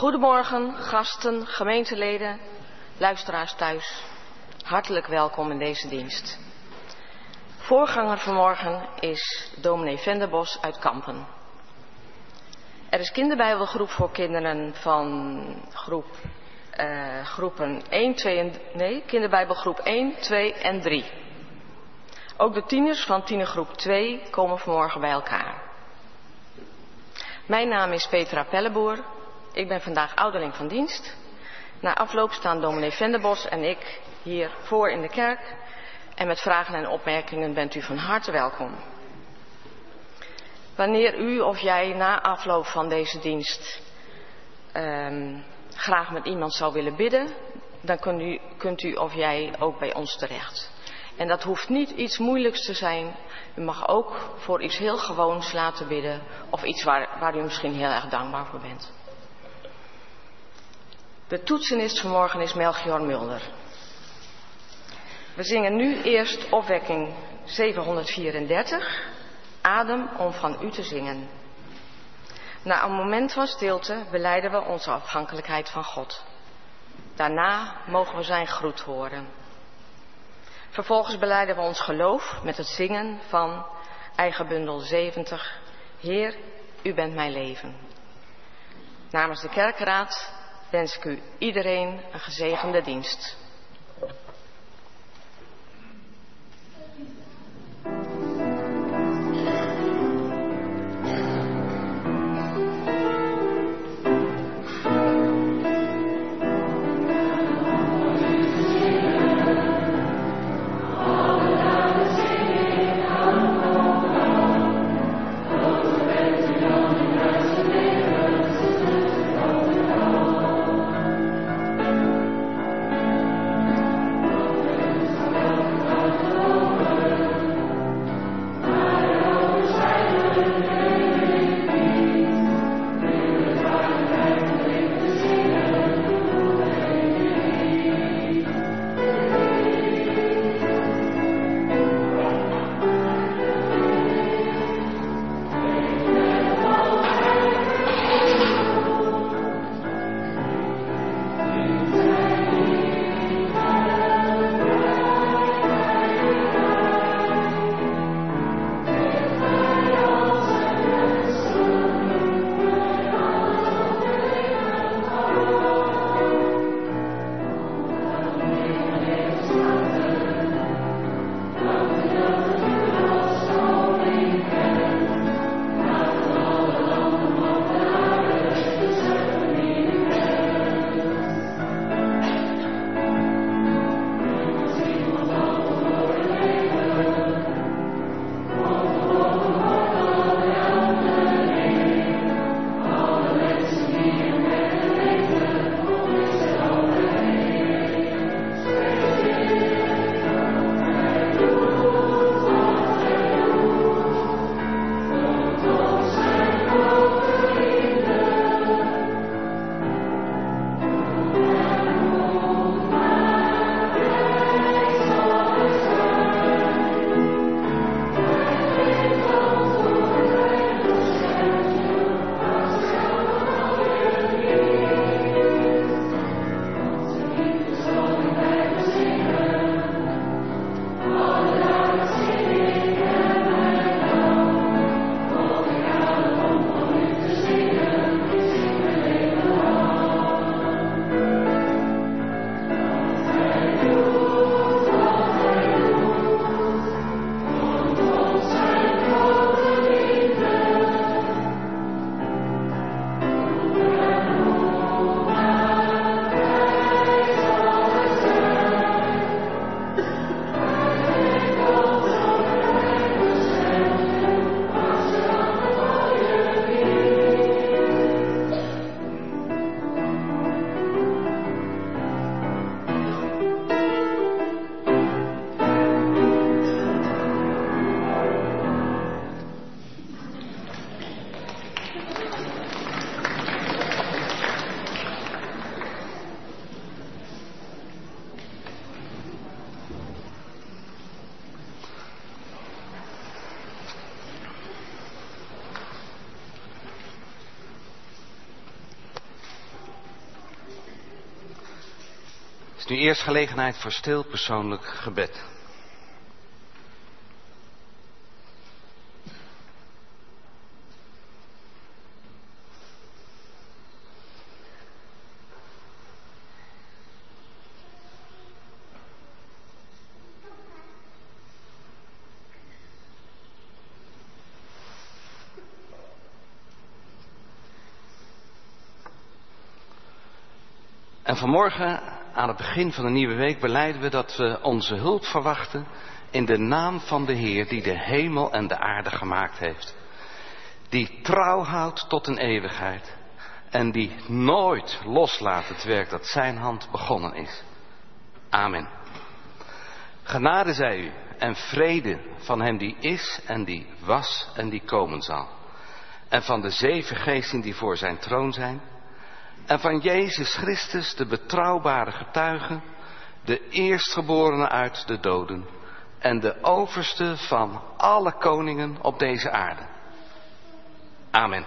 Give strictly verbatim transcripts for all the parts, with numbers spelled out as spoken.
Goedemorgen, gasten, gemeenteleden, luisteraars thuis. Hartelijk welkom in deze dienst. Voorganger vanmorgen is dominee Venderbos uit Kampen. Er is kinderbijbelgroep voor kinderen van groep, uh, groepen één, twee en... Nee, kinderbijbelgroep één, twee en drie. Ook de tieners van tienergroep twee komen vanmorgen bij elkaar. Mijn naam is Petra Pelleboer. Ik ben vandaag ouderling van dienst. Na afloop staan dominee Venderbos en ik hier voor in de kerk. En met vragen en opmerkingen bent u van harte welkom. Wanneer u of jij na afloop van deze dienst um, graag met iemand zou willen bidden, dan kunt u, kunt u of jij ook bij ons terecht. En dat hoeft niet iets moeilijks te zijn. U mag ook voor iets heel gewoons laten bidden of iets waar, waar u misschien heel erg dankbaar voor bent. De toetsenist vanmorgen is Melchior Mulder. We zingen nu eerst opwekking zevenhonderdvierendertig, Adem om van u te zingen. Na een moment van stilte belijden we onze afhankelijkheid van God. Daarna mogen we zijn groet horen. Vervolgens belijden we ons geloof met het zingen van eigen bundel zeventig, Heer, u bent mijn leven. Namens de kerkraad wens ik u iedereen een gezegende dienst. Nu eerst gelegenheid voor stil persoonlijk gebed. En vanmorgen, aan het begin van de nieuwe week, belijden we dat we onze hulp verwachten in de naam van de Heer die de hemel en de aarde gemaakt heeft. Die trouw houdt tot een eeuwigheid en die nooit loslaat het werk dat zijn hand begonnen is. Amen. Genade zij u en vrede van hem die is en die was en die komen zal. En van de zeven geesten die voor zijn troon zijn. En van Jezus Christus, de betrouwbare getuige, de eerstgeborene uit de doden en de overste van alle koningen op deze aarde. Amen.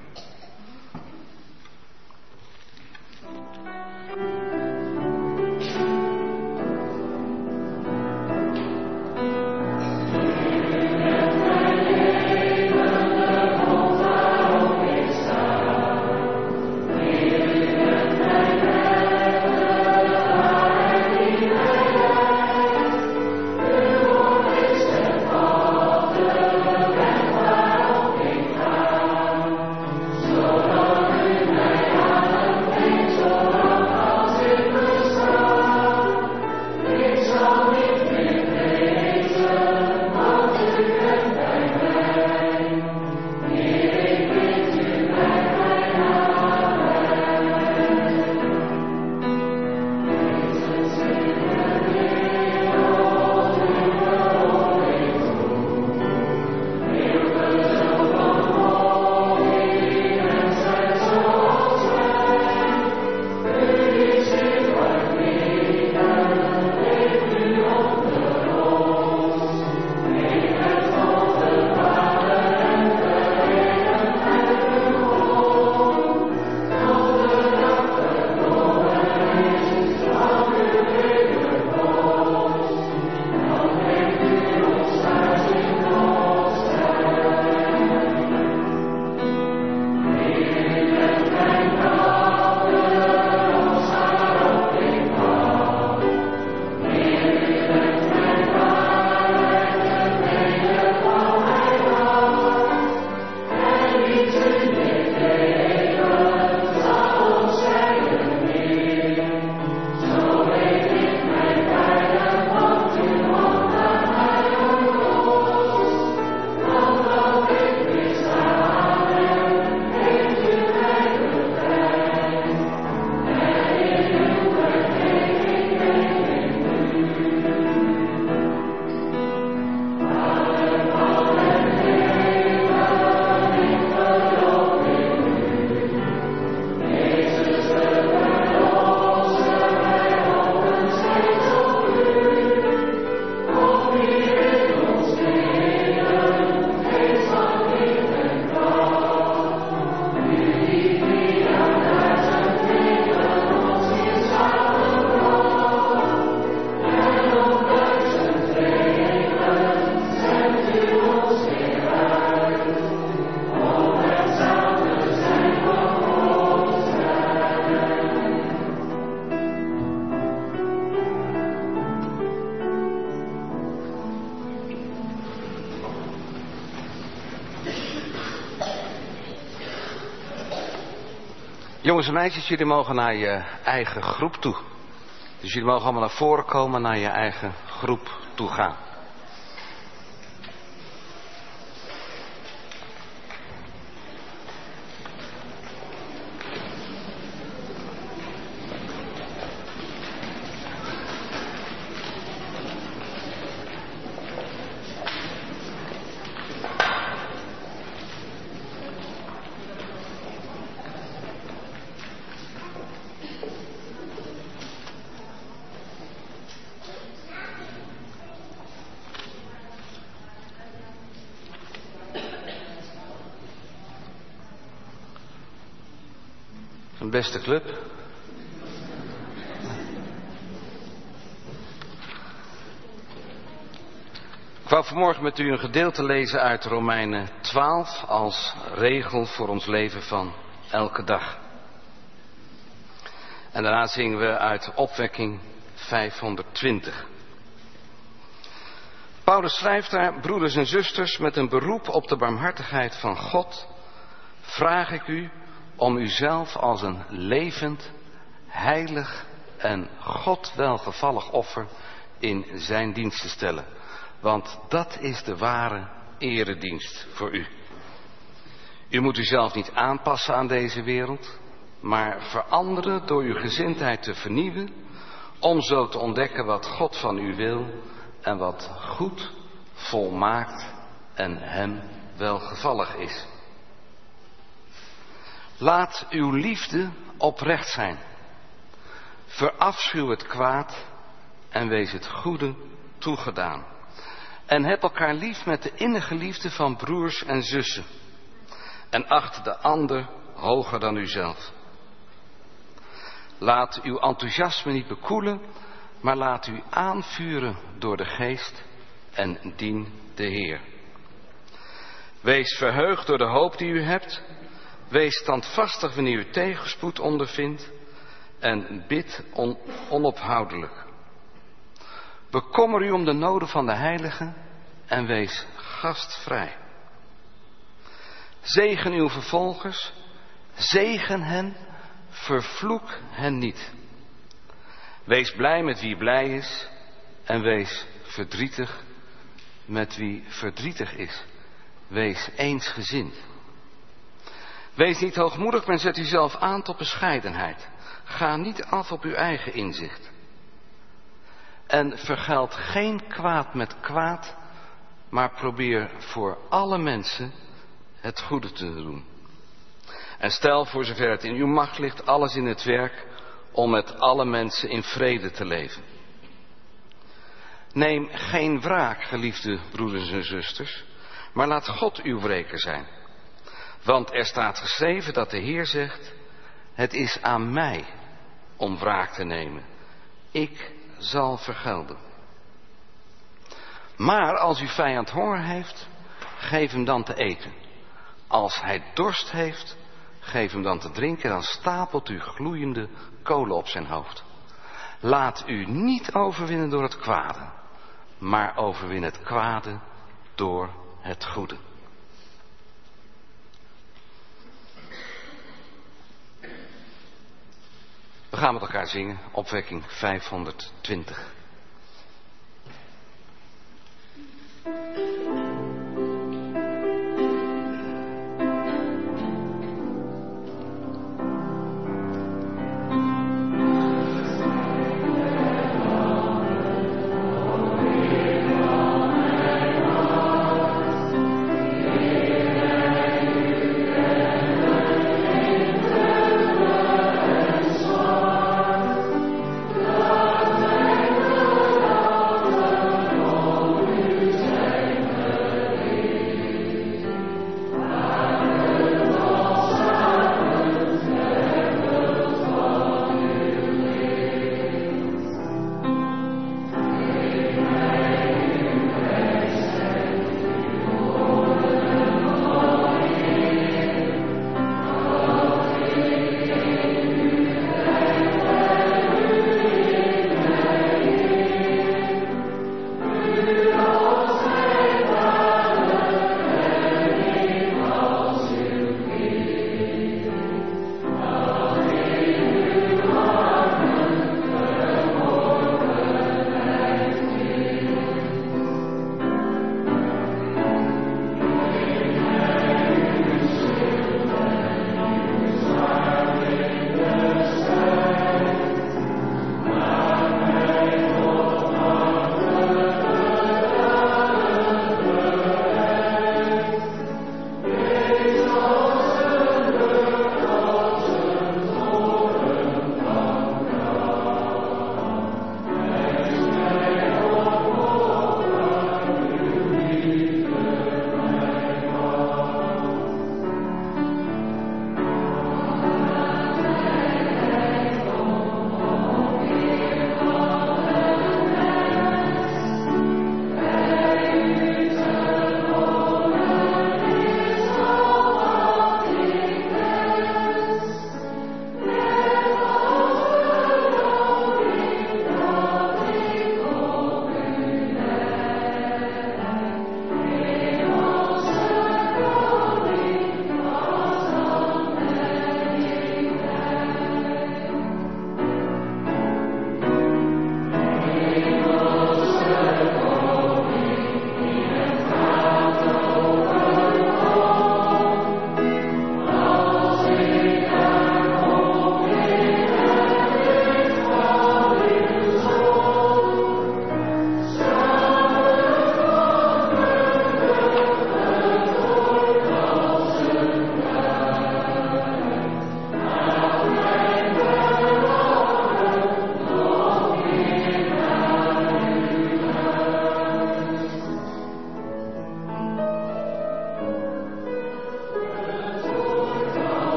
Jongens en meisjes, jullie mogen naar je eigen groep toe. Dus jullie mogen allemaal naar voren komen, naar je eigen groep toe gaan. Een beste club. wou vanmorgen met u een gedeelte lezen uit Romeinen twaalf als regel voor ons leven van elke dag. En daarna zingen we uit Opwekking vijfhonderdtwintig. Paulus schrijft daar: broeders en zusters, met een beroep op de barmhartigheid van God vraag ik u om uzelf als een levend, heilig en God welgevallig offer in zijn dienst te stellen. Want dat is de ware eredienst voor u. U moet uzelf niet aanpassen aan deze wereld, maar veranderen door uw gezindheid te vernieuwen, om zo te ontdekken wat God van u wil en wat goed, volmaakt en hem welgevallig is. Laat uw liefde oprecht zijn. Verafschuw het kwaad en wees het goede toegedaan. En heb elkaar lief met de innige liefde van broers en zussen. En acht de ander hoger dan uzelf. Laat uw enthousiasme niet bekoelen, maar laat u aanvuren door de geest en dien de Heer. Wees verheugd door de hoop die u hebt. Wees standvastig wanneer u tegenspoed ondervindt. En bid on, onophoudelijk. Bekommer u om de noden van de heiligen en wees gastvrij. Zegen uw vervolgers, zegen hen, vervloek hen niet. Wees blij met wie blij is en wees verdrietig met wie verdrietig is. Wees eensgezind. Wees niet hoogmoedig, maar zet uzelf aan tot bescheidenheid. Ga niet af op uw eigen inzicht. En vergeld geen kwaad met kwaad, maar probeer voor alle mensen het goede te doen. En stel voor zover het in uw macht ligt alles in het werk om met alle mensen in vrede te leven. Neem geen wraak, geliefde broeders en zusters, maar laat God uw wreker zijn. Want er staat geschreven dat de Heer zegt: het is aan mij om wraak te nemen. Ik zal vergelden. Maar als uw vijand honger heeft, geef hem dan te eten. Als hij dorst heeft, geef hem dan te drinken, dan stapelt u gloeiende kolen op zijn hoofd. Laat u niet overwinnen door het kwade, maar overwin het kwade door het goede. We gaan met elkaar zingen, Opwekking vijfhonderdtwintig. Thank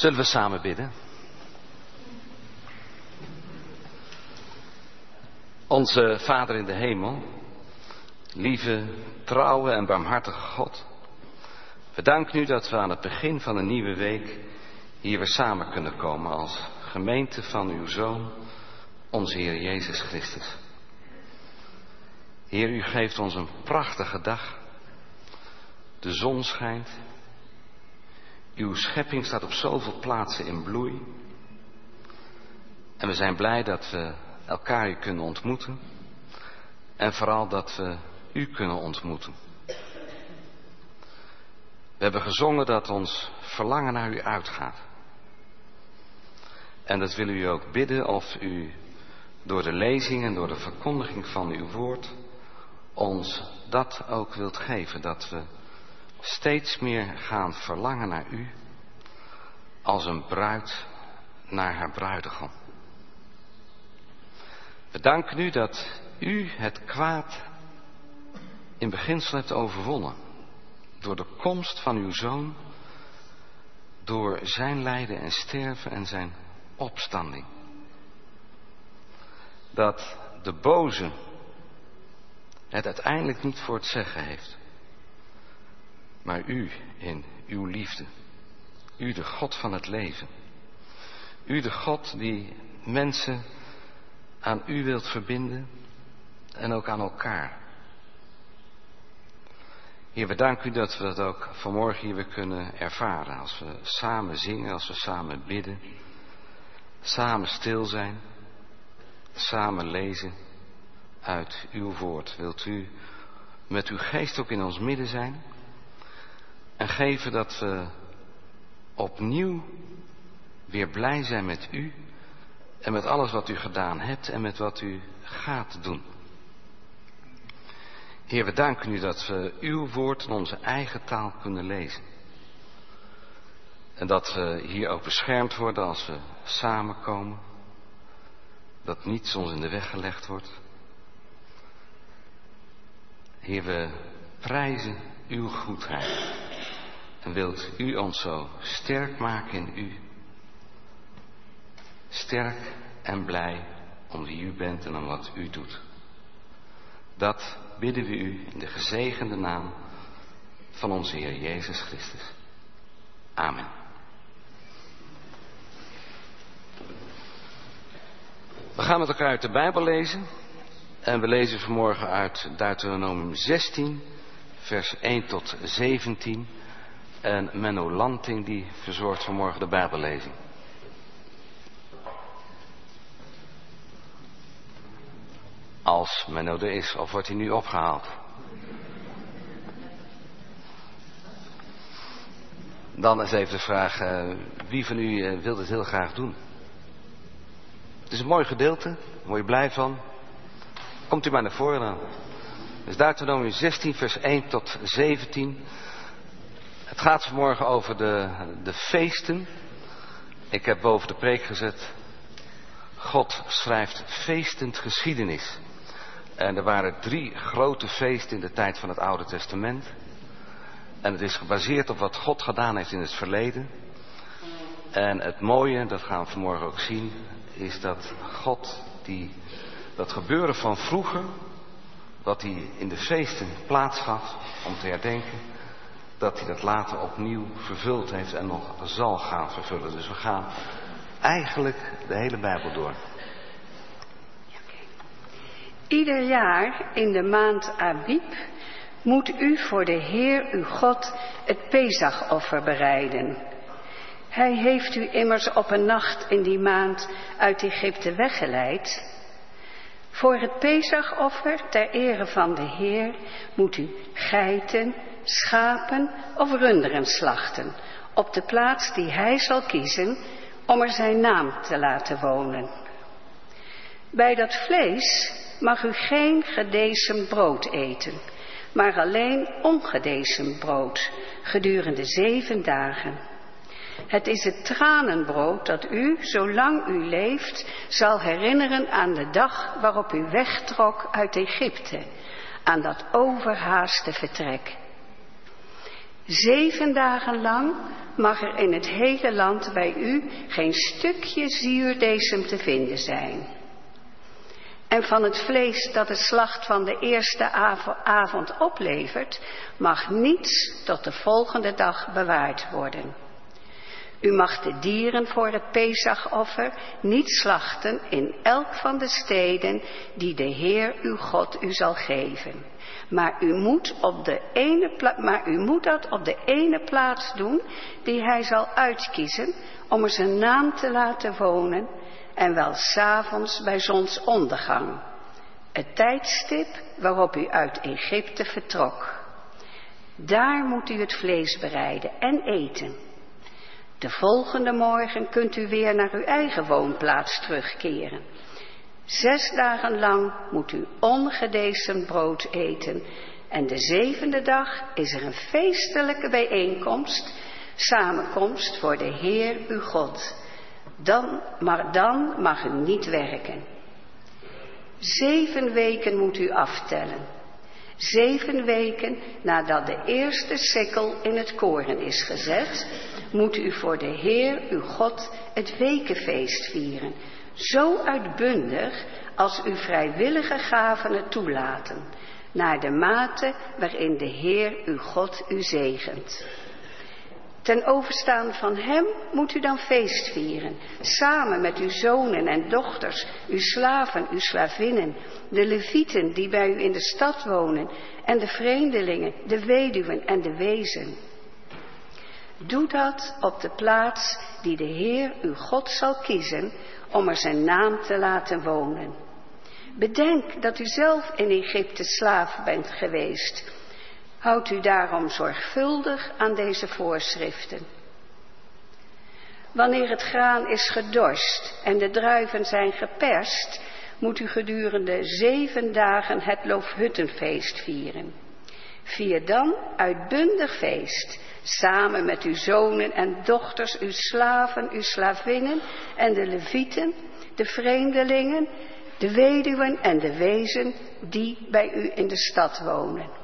Zullen we samen bidden? Onze Vader in de hemel, lieve, trouwe en barmhartige God. We danken u dat we aan het begin van een nieuwe week hier weer samen kunnen komen als gemeente van uw Zoon, onze Heer Jezus Christus. Heer, u geeft ons een prachtige dag. De zon schijnt. Uw schepping staat op zoveel plaatsen in bloei. En we zijn blij dat we elkaar u kunnen ontmoeten. En vooral dat we u kunnen ontmoeten. We hebben gezongen dat ons verlangen naar u uitgaat. En dat willen u ook bidden of u door de lezing en door de verkondiging van uw woord ons dat ook wilt geven. Dat we steeds meer gaan verlangen naar u als een bruid naar haar bruidegom. We danken u dat u het kwaad in beginsel hebt overwonnen. Door de komst van uw Zoon, door zijn lijden en sterven en zijn opstanding. Dat de boze het uiteindelijk niet voor het zeggen heeft. Maar u in uw liefde. U de God van het leven. U de God die mensen aan u wilt verbinden en ook aan elkaar. Heer, we danken u dat we dat ook vanmorgen hier weer kunnen ervaren. Als we samen zingen, als we samen bidden. Samen stil zijn. Samen lezen uit uw woord. Wilt u met uw geest ook in ons midden zijn. En geven dat we opnieuw weer blij zijn met u. En met alles wat u gedaan hebt en met wat u gaat doen. Heer, we danken u dat we uw woord in onze eigen taal kunnen lezen. En dat we hier ook beschermd worden als we samenkomen. Dat niets ons in de weg gelegd wordt. Heer, we prijzen uw goedheid. En wilt u ons zo sterk maken in u. Sterk en blij om wie u bent en om wat u doet. Dat bidden we u in de gezegende naam van onze Heer Jezus Christus. Amen. We gaan met elkaar uit de Bijbel lezen. En we lezen vanmorgen uit Deuteronomium zestien, vers één tot zeventien. En Menno Lanting die verzorgt vanmorgen de Bijbellezing. Als Menno er is, of wordt hij nu opgehaald? Dan is even de vraag, uh, wie van u uh, wil dit heel graag doen? Het is een mooi gedeelte, daar word je blij van. Komt u maar naar voren dan. Dus Deuteronomium zestien, vers één tot zeventien. Het gaat vanmorgen over de, de feesten. Ik heb boven de preek gezet. God schrijft feestend geschiedenis. En er waren drie grote feesten in de tijd van het Oude Testament. En het is gebaseerd op wat God gedaan heeft in het verleden. En het mooie, dat gaan we vanmorgen ook zien, is dat God die dat gebeuren van vroeger, wat hij in de feesten plaats gaf om te herdenken, dat hij dat later opnieuw vervuld heeft en nog zal gaan vervullen. Dus we gaan eigenlijk de hele Bijbel door. Ieder jaar in de maand Abib moet u voor de Heer uw God het Pesachoffer bereiden. Hij heeft u immers op een nacht in die maand uit Egypte weggeleid. Voor het Pesachoffer ter ere van de Heer moet u geiten, schapen of runderen slachten op de plaats die hij zal kiezen om er zijn naam te laten wonen. Bij dat vlees mag u geen gedezemd brood eten, maar alleen ongedezemd brood gedurende zeven dagen. Het is het tranenbrood dat u, zolang u leeft, zal herinneren aan de dag waarop u wegtrok uit Egypte, aan dat overhaaste vertrek. Zeven dagen lang mag er in het hele land bij u geen stukje zuurdesem te vinden zijn. En van het vlees dat de slacht van de eerste avond oplevert, mag niets tot de volgende dag bewaard worden. U mag de dieren voor het Pesachoffer niet slachten in elk van de steden die de Heer uw God u zal geven. Maar u moet, op de ene pla- maar u moet dat op de ene plaats doen die hij zal uitkiezen om er zijn naam te laten wonen, en wel 's avonds bij zonsondergang, het tijdstip waarop u uit Egypte vertrok. Daar moet u het vlees bereiden en eten. De volgende morgen kunt u weer naar uw eigen woonplaats terugkeren. Zes dagen lang moet u ongedesem brood eten. En de zevende dag is er een feestelijke bijeenkomst, samenkomst voor de Heer uw God. Dan, maar dan mag u niet werken. Zeven weken moet u aftellen. Zeven weken nadat de eerste sikkel in het koren is gezet, moet u voor de Heer uw God het wekenfeest vieren, zo uitbundig als uw vrijwillige gaven het toelaten, naar de mate waarin de Heer uw God u zegent. Ten overstaan van hem moet u dan feest vieren, samen met uw zonen en dochters, uw slaven, uw slavinnen, de levieten die bij u in de stad wonen, en de vreemdelingen, de weduwen en de wezen. Doe dat op de plaats die de Heer uw God zal kiezen om er zijn naam te laten wonen. Bedenk dat u zelf in Egypte slaaf bent geweest. Houd u daarom zorgvuldig aan deze voorschriften. Wanneer het graan is gedorst en de druiven zijn geperst, moet u gedurende zeven dagen het Loofhuttenfeest vieren. Vier dan uitbundig feest, samen met uw zonen en dochters, uw slaven, uw slavinnen en de levieten, de vreemdelingen, de weduwen en de wezen die bij u in de stad wonen.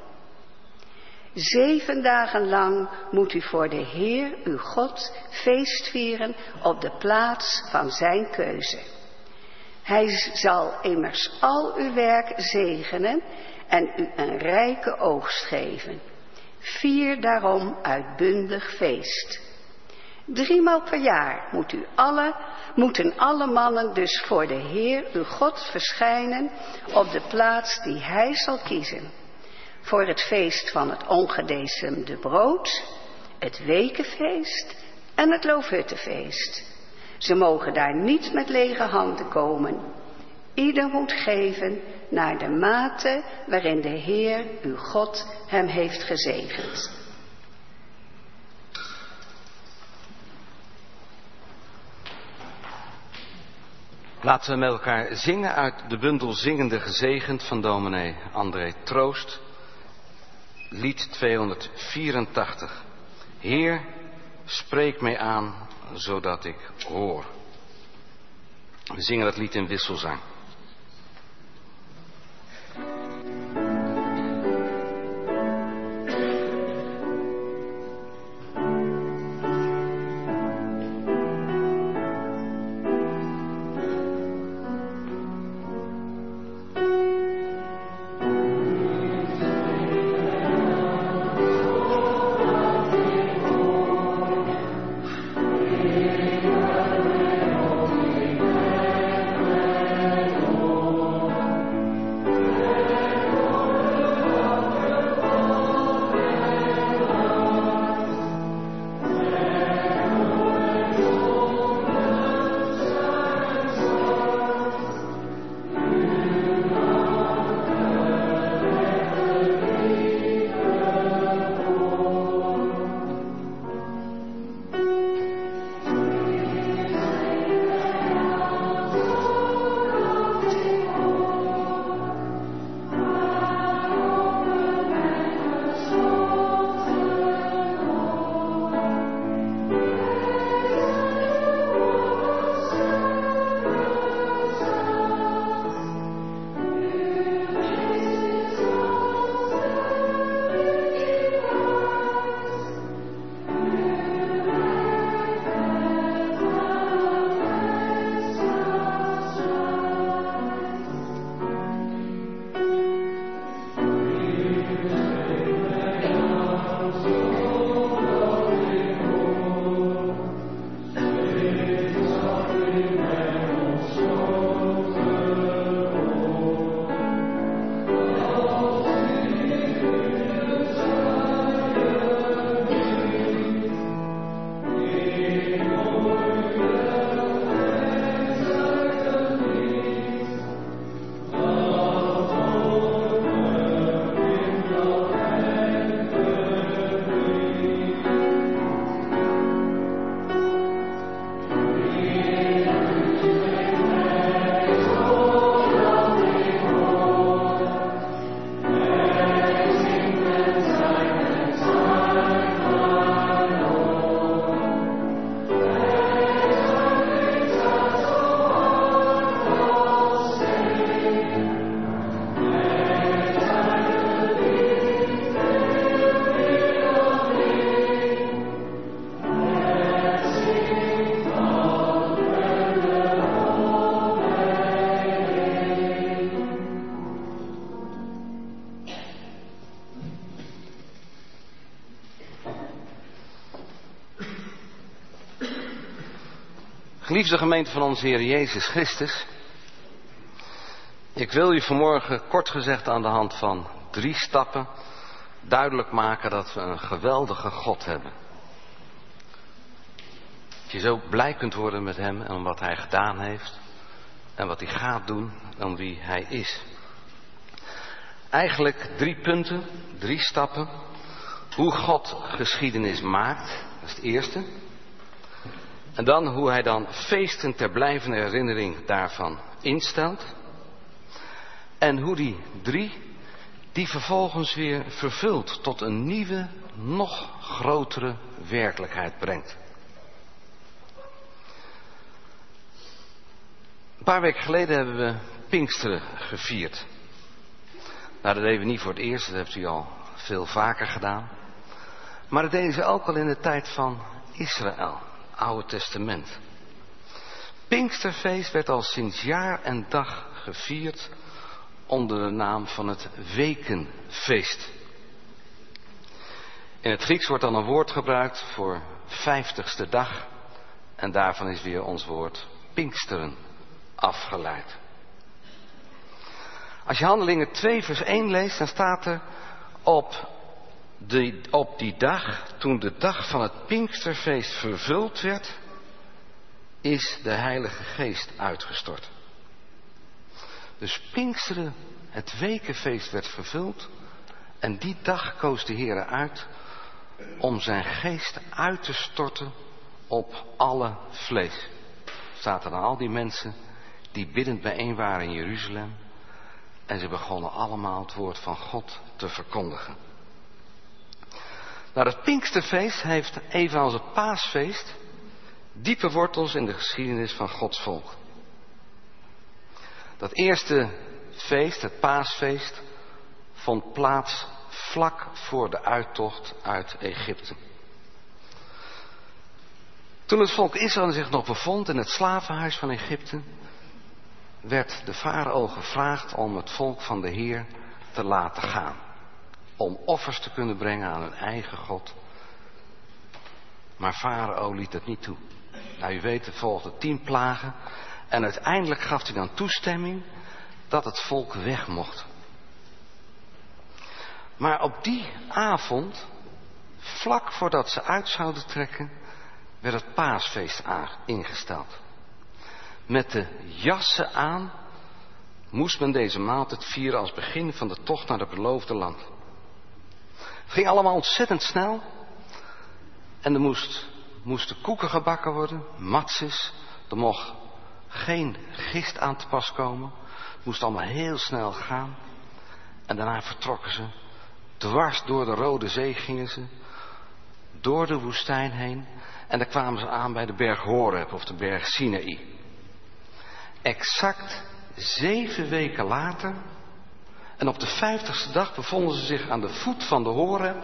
Zeven dagen lang moet u voor de Heer uw God feest vieren op de plaats van zijn keuze. Hij zal immers al uw werk zegenen en u een rijke oogst geven. Vier daarom uitbundig feest. Driemaal per jaar moet u alle, moeten alle mannen dus voor de Heer uw God verschijnen op de plaats die hij zal kiezen. Voor het feest van het ongedecemde brood, het wekenfeest en het Loofhuttenfeest. Ze mogen daar niet met lege handen komen. Ieder moet geven naar de mate waarin de Heer uw God hem heeft gezegend. Laten we met elkaar zingen uit de bundel Zingende Gezegend van dominee André Troost. Lied tweehonderdvierentachtig. Heer, spreek mij aan, zodat ik hoor. We zingen dat lied in wisselzang. Amen. Geliefde gemeente van onze Heer Jezus Christus. Ik wil u vanmorgen kort gezegd aan de hand van drie stappen duidelijk maken dat we een geweldige God hebben. Dat je zo blij kunt worden met hem en om wat hij gedaan heeft. En wat hij gaat doen en wie hij is. Eigenlijk drie punten, drie stappen. Hoe God geschiedenis maakt, dat is het eerste. En dan hoe hij dan feesten ter blijvende herinnering daarvan instelt. En hoe die drie, die vervolgens weer vervult tot een nieuwe, nog grotere werkelijkheid brengt. Een paar weken geleden hebben we Pinksteren gevierd. Nou, dat deden we niet voor het eerst, dat hebt u al veel vaker gedaan. Maar dat deden ze ook al in de tijd van Israël, Oude Testament. Pinksterfeest werd al sinds jaar en dag gevierd onder de naam van het Wekenfeest. In het Grieks wordt dan een woord gebruikt voor vijftigste dag. En daarvan is weer ons woord Pinksteren afgeleid. Als je Handelingen twee vers één leest, dan staat er op, de, op die dag, toen de dag van het Pinksterfeest vervuld werd, is de Heilige Geest uitgestort. Dus Pinksteren, het Wekenfeest, werd vervuld en die dag koos de Heere uit om zijn geest uit te storten op alle vlees. Staat er dan al die mensen die biddend bijeen waren in Jeruzalem. En ze begonnen allemaal het woord van God te verkondigen. Nou, het Pinksterfeest heeft, evenals het Paasfeest, diepe wortels in de geschiedenis van Gods volk. Dat eerste feest, het Paasfeest, vond plaats vlak voor de uittocht uit Egypte. Toen het volk Israël zich nog bevond in het slavenhuis van Egypte, werd de farao gevraagd om het volk van de Heer te laten gaan. Om offers te kunnen brengen aan hun eigen God. Maar farao liet het niet toe. Nou, u weet, er volgden tien plagen. En uiteindelijk gaf hij dan toestemming dat het volk weg mocht. Maar op die avond, vlak voordat ze uit zouden trekken, werd het Paasfeest ingesteld. Met de jassen aan moest men deze maaltijd vieren als begin van de tocht naar het beloofde land. Het ging allemaal ontzettend snel. En er moest, moesten koeken gebakken worden, matzes. Er mocht geen gist aan te pas komen. Het moest allemaal heel snel gaan. En daarna vertrokken ze. Dwars door de Rode Zee gingen ze. Door de woestijn heen. En daar kwamen ze aan bij de berg Horeb of de berg Sinaï. Exact zeven weken later, en op de vijftigste dag bevonden ze zich aan de voet van de Horeb.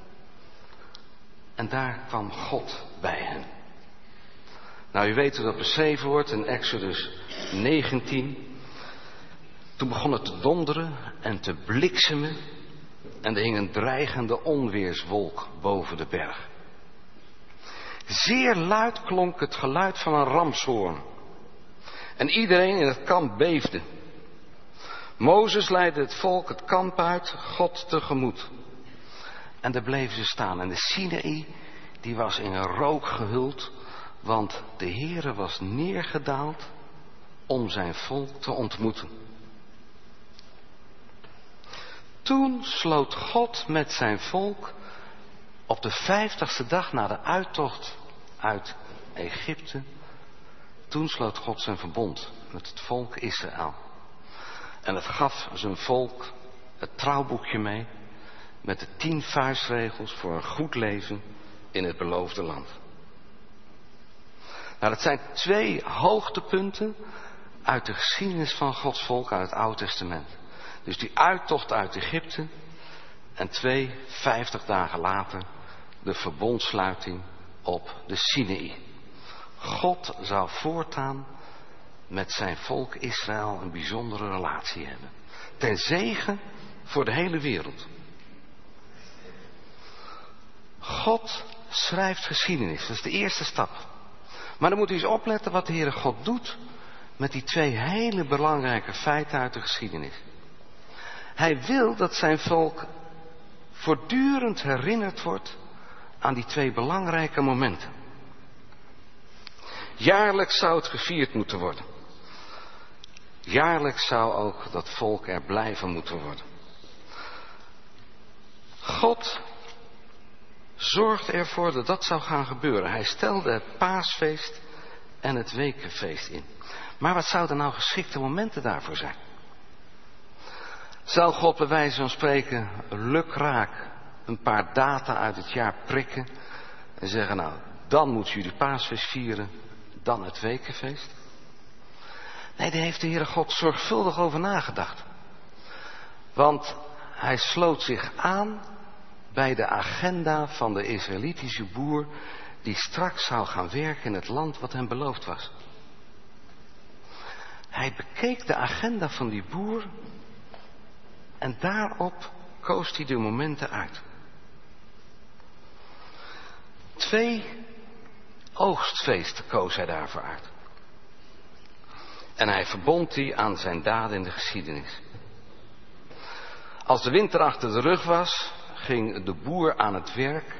En daar kwam God bij hen. Nou, u weet hoe dat beschreven wordt in Exodus negentien. Toen begon het te donderen en te bliksemen. En er hing een dreigende onweerswolk boven de berg. Zeer luid klonk het geluid van een ramshoorn. En iedereen in het kamp beefde. Mozes leidde het volk het kamp uit, God tegemoet. En daar bleven ze staan. En de Sinaï, die was in een rook gehuld, want de Heere was neergedaald om zijn volk te ontmoeten. Toen sloot God met zijn volk op de vijftigste dag na de uittocht uit Egypte. Toen sloot God zijn verbond met het volk Israël. En het gaf zijn volk het trouwboekje mee met de tien vuistregels voor een goed leven in het beloofde land. Nou, dat zijn twee hoogtepunten uit de geschiedenis van Gods volk uit het Oude Testament. Dus die uittocht uit Egypte en twee, vijftig dagen later de verbondsluiting op de Sinaï. God zou voortaan met zijn volk Israël een bijzondere relatie hebben. Ten zegen voor de hele wereld. God schrijft geschiedenis, dat is de eerste stap. Maar dan moet u eens opletten wat de Heere God doet met die twee hele belangrijke feiten uit de geschiedenis. Hij wil dat zijn volk voortdurend herinnerd wordt aan die twee belangrijke momenten. Jaarlijks zou het gevierd moeten worden. Jaarlijks zou ook dat volk er blijven moeten worden. God zorgde ervoor dat dat zou gaan gebeuren. Hij stelde het paasfeest en het wekenfeest in. Maar wat zouden nou geschikte momenten daarvoor zijn? Zou God bij wijze van spreken lukraak een paar data uit het jaar prikken en zeggen, nou, dan moeten jullie paasfeest vieren, dan het wekenfeest? Nee, daar heeft de Heere God zorgvuldig over nagedacht. Want hij sloot zich aan bij de agenda van de Israëlitische boer die straks zou gaan werken in het land wat hem beloofd was. Hij bekeek de agenda van die boer en daarop koos hij de momenten uit. Twee oogstfeesten koos hij daarvoor uit. En hij verbond die aan zijn daden in de geschiedenis. Als de winter achter de rug was, ging de boer aan het werk.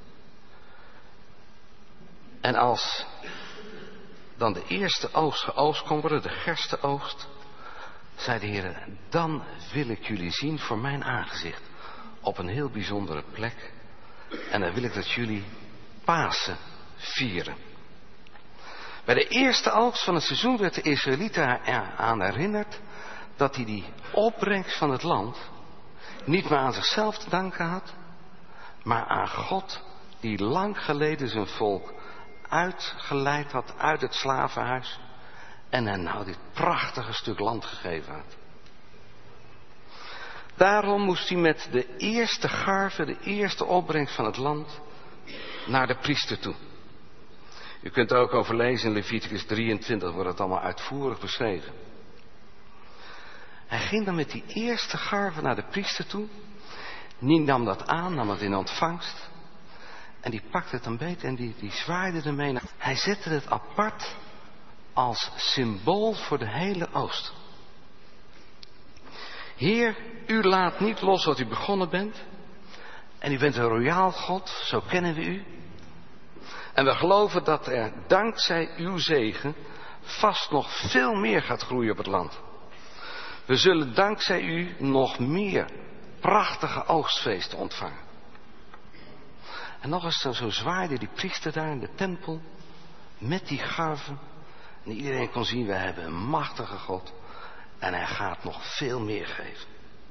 En als dan de eerste oogst geoogst kon worden, de gerstenoogst, zei de Heer, dan wil ik jullie zien voor mijn aangezicht op een heel bijzondere plek. En dan wil ik dat jullie Pasen vieren. Bij de eerste oogst van het seizoen werd de Israëlieten aan herinnerd dat hij die opbrengst van het land niet meer aan zichzelf te danken had, maar aan God die lang geleden zijn volk uitgeleid had uit het slavenhuis en hen nou dit prachtige stuk land gegeven had. Daarom moest hij met de eerste garve, de eerste opbrengst van het land, naar de priester toe. U kunt er ook over lezen in Leviticus drieëntwintig, wordt het allemaal uitvoerig beschreven. Hij ging dan met die eerste garve naar de priester toe. Die nam dat aan, nam het in ontvangst. En die pakte het een beet en die, die zwaaide ermee naar. Hij zette het apart als symbool voor de hele oost. Heer, u laat niet los wat u begonnen bent. En u bent een royaal God, zo kennen we u. En we geloven dat er dankzij uw zegen vast nog veel meer gaat groeien op het land. We zullen dankzij u nog meer prachtige oogstfeesten ontvangen. En nog eens zo zwaaide die priester daar in de tempel met die garven. En iedereen kon zien, we hebben een machtige God. En hij gaat nog veel meer geven.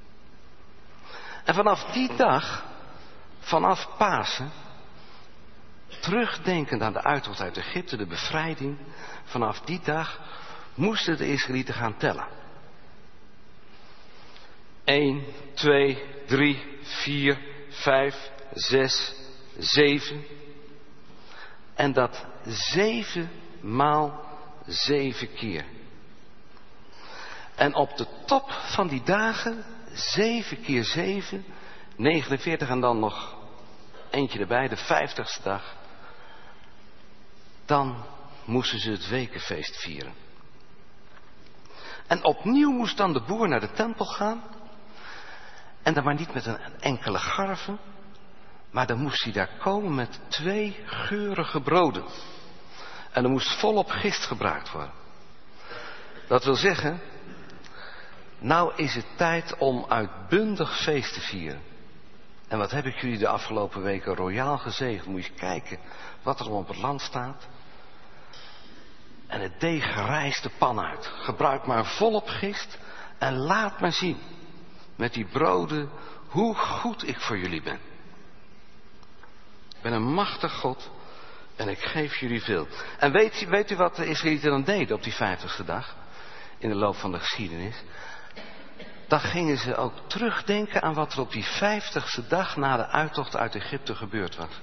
En vanaf die dag, vanaf Pasen, terugdenkend aan de uittocht uit Egypte, de bevrijding, vanaf die dag moesten de Israëlieten gaan tellen. één, twee, drie, vier, vijf, zes, zeven. En dat zeven maal zeven keer. En op de top van die dagen, zeven keer zeven, negenenveertig en dan nog eentje erbij, de vijftigste dag. Dan moesten ze het wekenfeest vieren. En opnieuw moest dan de boer naar de tempel gaan. En dan maar niet met een enkele garve. Maar dan moest hij daar komen met twee geurige broden. En er moest volop gist gebruikt worden. Dat wil zeggen, nou is het tijd om uitbundig feest te vieren. En wat heb ik jullie de afgelopen weken royaal gezegend. Moet je eens kijken wat er op het land staat. En het deeg rijst de pan uit. Gebruik maar volop gist en laat maar zien met die broden hoe goed ik voor jullie ben. Ik ben een machtig God en ik geef jullie veel. En weet, weet u wat de Israëlieten dan deden op die vijftigste dag? In de loop van de geschiedenis. Dan gingen ze ook terugdenken aan wat er op die vijftigste dag na de uittocht uit Egypte gebeurd was.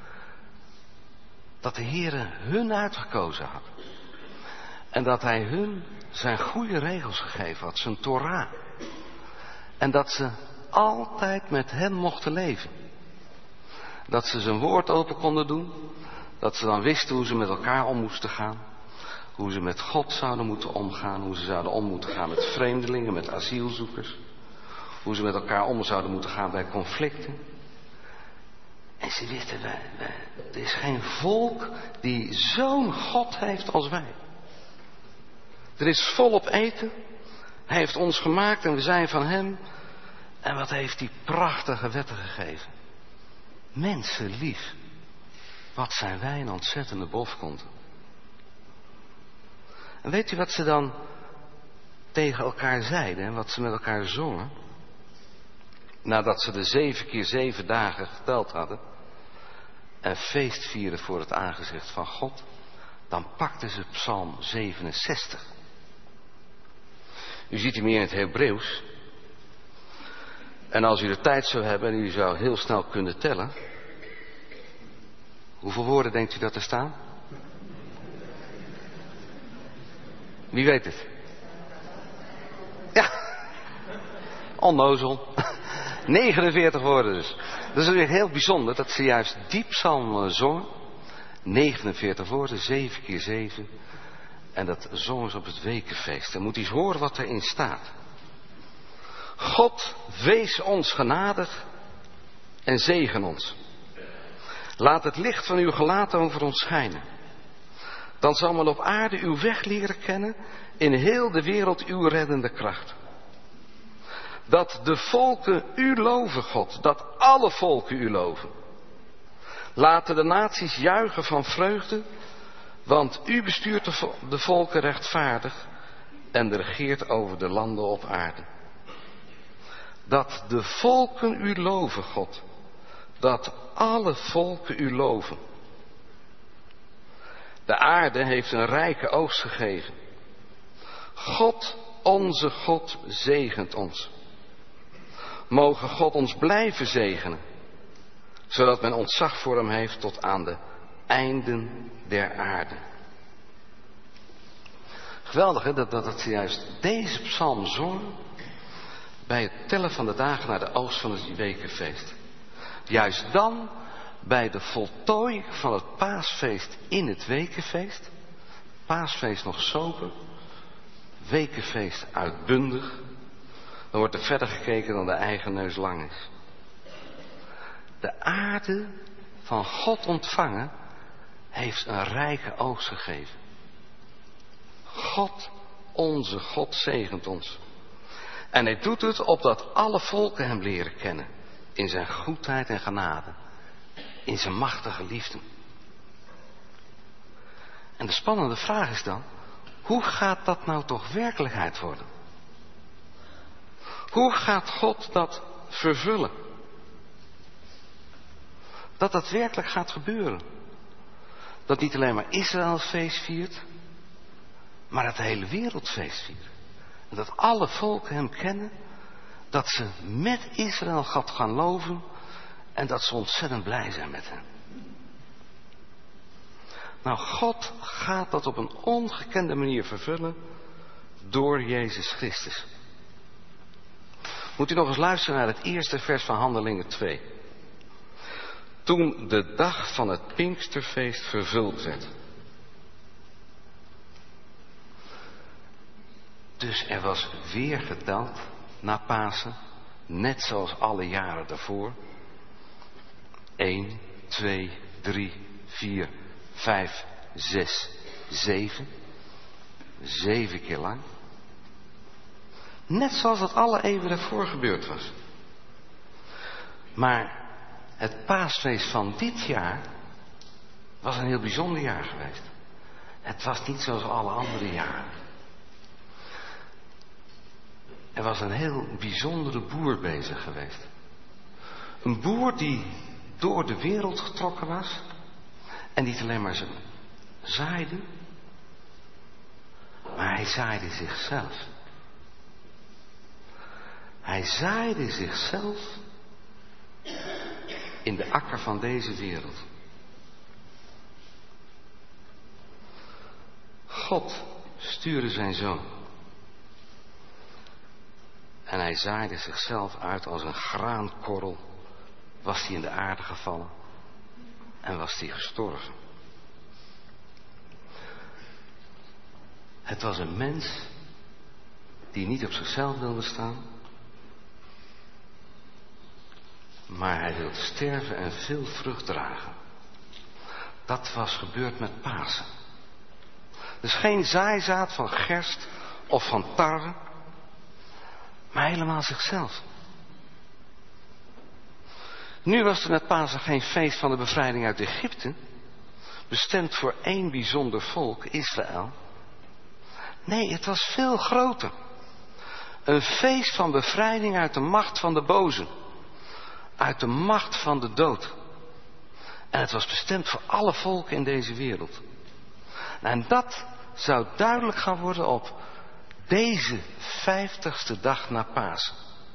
Dat de Heere hun uitgekozen had. En dat hij hun zijn goede regels gegeven had, zijn Torah. En dat ze altijd met hem mochten leven. Dat ze zijn woord open konden doen. Dat ze dan wisten hoe ze met elkaar om moesten gaan. Hoe ze met God zouden moeten omgaan. Hoe ze zouden om moeten gaan met vreemdelingen, met asielzoekers. Hoe ze met elkaar om zouden moeten gaan bij conflicten. En ze wisten, wij, wij, er is geen volk die zo'n God heeft als wij. Er is volop eten. Hij heeft ons gemaakt en we zijn van hem. En wat heeft hij prachtige wetten gegeven. Mensen lief. Wat zijn wij een ontzettende bofkont. En weet u wat ze dan tegen elkaar zeiden en wat ze met elkaar zongen? Nadat ze de zeven keer zeven dagen geteld hadden en feest vierden voor het aangezicht van God, dan pakten ze Psalm zevenenzestig. U ziet hem hier in het Hebreeuws. En als u de tijd zou hebben en u zou heel snel kunnen tellen, hoeveel woorden denkt u dat er staan? Wie weet het? Ja, onnozel. negenenveertig woorden dus. Dat is weer heel bijzonder dat ze juist die psalm zongen. negenenveertig woorden, zeven keer zeven. En dat zongen ze op het wekenfeest. Dan moet u eens horen wat erin staat. God wees ons genadig en zegen ons. Laat het licht van uw gelaat over ons schijnen. Dan zal men op aarde uw weg leren kennen, in heel de wereld uw reddende kracht. Dat de volken u loven, God, dat alle volken u loven. Laten de naties juichen van vreugde, want u bestuurt de volken rechtvaardig en regeert over de landen op aarde. Dat de volken u loven, God, dat alle volken u loven. De aarde heeft een rijke oogst gegeven. God, onze God, zegent ons. Mogen God ons blijven zegenen, zodat men ontzag voor hem heeft tot aan de einden der aarde. Geweldig hè, dat, dat, dat ze juist deze psalm zongen bij het tellen van de dagen naar de oogst van het wekenfeest. Juist dan, bij de voltooiing van het paasfeest in het wekenfeest. Paasfeest nog sober, wekenfeest uitbundig. Dan wordt er verder gekeken dan de eigen neus lang is. De aarde van God ontvangen heeft een rijke oogst gegeven. God, onze God, zegent ons. En hij doet het opdat alle volken hem leren kennen. In zijn goedheid en genade. In zijn machtige liefde. En de spannende vraag is dan, hoe gaat dat nou toch werkelijkheid worden? Hoe gaat God dat vervullen? Dat dat werkelijk gaat gebeuren. Dat niet alleen maar Israël feest viert, maar dat de hele wereld feest viert. En dat alle volken hem kennen, dat ze met Israël God gaan loven en dat ze ontzettend blij zijn met hem. Nou, God gaat dat op een ongekende manier vervullen door Jezus Christus. Moet u nog eens luisteren naar het eerste vers van Handelingen twee. Toen de dag van het Pinksterfeest vervuld werd. Dus er was weer geteld na Pasen, net zoals alle jaren daarvoor. één, twee, drie, vier, vijf, zes, zeven. Zeven keer lang. Net zoals dat alle eeuwen daarvoor gebeurd was. Maar het paasfeest van dit jaar was een heel bijzonder jaar geweest. Het was niet zoals alle andere jaren. Er was een heel bijzondere boer bezig geweest. Een boer die door de wereld getrokken was. En niet alleen maar zaaide. Maar hij zaaide zichzelf. Hij zaaide zichzelf in de akker van deze wereld. God stuurde zijn zoon. En hij zaaide zichzelf uit als een graankorrel. Was hij in de aarde gevallen. En was hij gestorven. Het was een mens die niet op zichzelf wilde staan, maar hij wilde sterven en veel vrucht dragen. Dat was gebeurd met Pasen. Dus geen zaaizaad van gerst of van tarwe, maar helemaal zichzelf. Nu was er met Pasen geen feest van de bevrijding uit Egypte, bestemd voor één bijzonder volk, Israël. Nee, het was veel groter. Een feest van bevrijding uit de macht van de boze. Uit de macht van de dood. En het was bestemd voor alle volken in deze wereld. En dat zou duidelijk gaan worden op deze vijftigste dag na Pasen.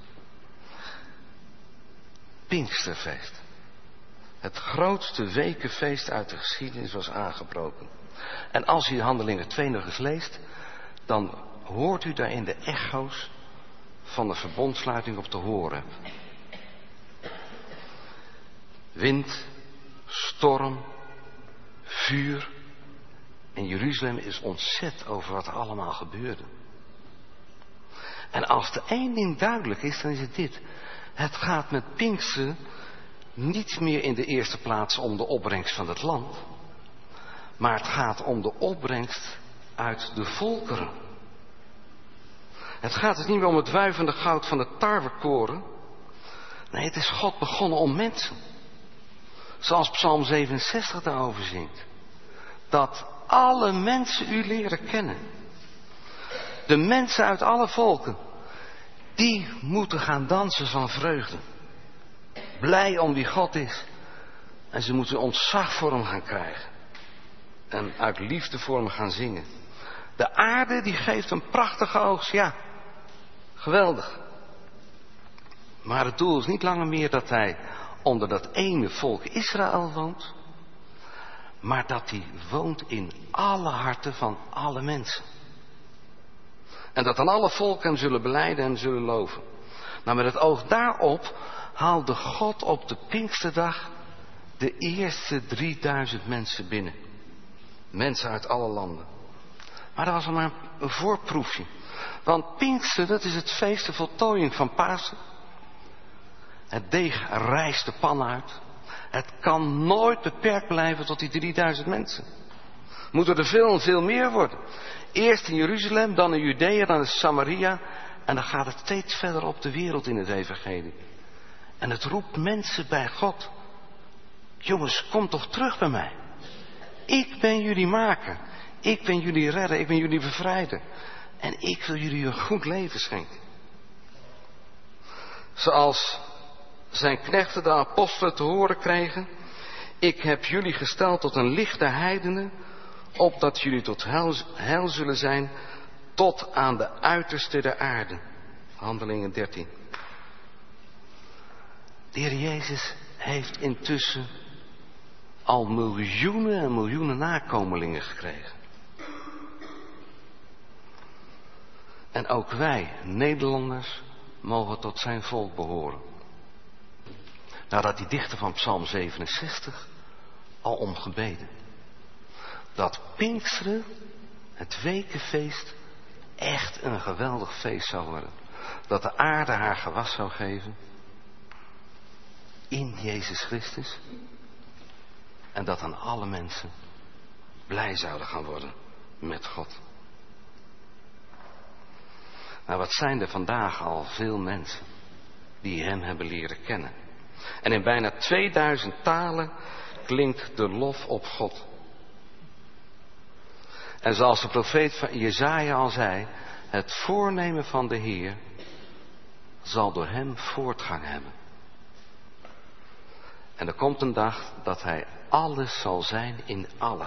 Pinksterfeest. Het grootste wekenfeest uit de geschiedenis was aangebroken. En als u Handelingen twee nog eens leest, dan hoort u daarin de echo's van de verbondsluiting op de Horeb. Wind, storm, vuur. En Jeruzalem is ontzet over wat er allemaal gebeurde. En als er één ding duidelijk is, dan is het dit. Het gaat met Pinksteren niet meer in de eerste plaats om de opbrengst van het land. Maar het gaat om de opbrengst uit de volkeren. Het gaat dus niet meer om het wuivende goud van de tarwekoren. Nee, het is God begonnen om mensen. Zoals Psalm zevenenzestig daarover zingt. Dat alle mensen u leren kennen. De mensen uit alle volken. Die moeten gaan dansen van vreugde. Blij om wie God is. En ze moeten ontzag voor hem gaan krijgen. En uit liefde voor hem gaan zingen. De aarde die geeft een prachtige oogst. Ja, geweldig. Maar het doel is niet langer meer dat hij onder dat ene volk Israël woont. Maar dat hij woont in alle harten van alle mensen. En dat dan alle volken hem zullen belijden en zullen loven. Nou, met het oog daarop haalde God op de Pinksterdag de eerste drieduizend mensen binnen. Mensen uit alle landen. Maar dat was maar een voorproefje. Want Pinkster, dat is het feest, de voltooiing van Pasen. Het deeg rijst de pan uit. Het kan nooit beperkt blijven tot die drieduizend mensen. Moeten er veel en veel meer worden. Eerst in Jeruzalem, dan in Judea, dan in Samaria. En dan gaat het steeds verder op de wereld in het evangelie. En het roept mensen bij God. Jongens, kom toch terug bij mij. Ik ben jullie maker. Ik ben jullie redder. Ik ben jullie bevrijder. En ik wil jullie een goed leven schenken. Zoals zijn knechten de apostelen te horen kregen. Ik heb jullie gesteld tot een licht der heidenen. Opdat jullie tot heil, heil zullen zijn. Tot aan de uiterste der aarde. Handelingen dertien. De Heer Jezus heeft intussen al miljoenen en miljoenen nakomelingen gekregen. En ook wij, Nederlanders, mogen tot zijn volk behoren. Nadat die dichter van Psalm zevenenzestig al om gebeden. Dat Pinksteren, het wekenfeest, echt een geweldig feest zou worden. Dat de aarde haar gewas zou geven. In Jezus Christus. En dat dan alle mensen blij zouden gaan worden met God. Nou, wat zijn er vandaag al veel mensen die hem hebben leren kennen. En in bijna tweeduizend talen klinkt de lof op God. En zoals de profeet van Jesaja al zei, het voornemen van de Heer zal door hem voortgang hebben. En er komt een dag dat hij alles zal zijn in allen.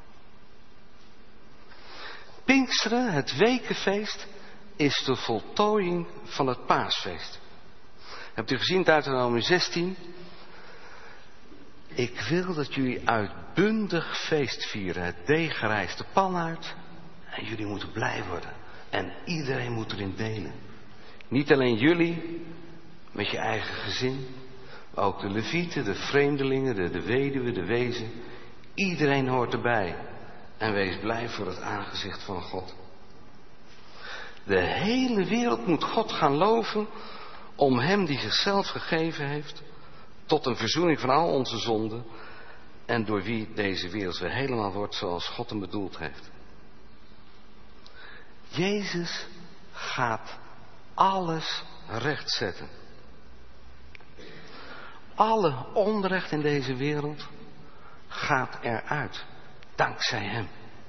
Pinksteren, het wekenfeest, is de voltooiing van het paasfeest. Hebt u gezien Deuteronomium zestien? Ik wil dat jullie uitbundig feest vieren. Het deeg rijst de pan uit. En jullie moeten blij worden. En iedereen moet erin delen. Niet alleen jullie, met je eigen gezin. Maar ook de levieten, de vreemdelingen, de, de weduwen, de wezen. Iedereen hoort erbij. En wees blij voor het aangezicht van God. De hele wereld moet God gaan loven om hem die zichzelf gegeven heeft tot een verzoening van al onze zonden en door wie deze wereld weer helemaal wordt zoals God hem bedoeld heeft. Jezus gaat alles rechtzetten. Alle onrecht in deze wereld gaat eruit, dankzij hem.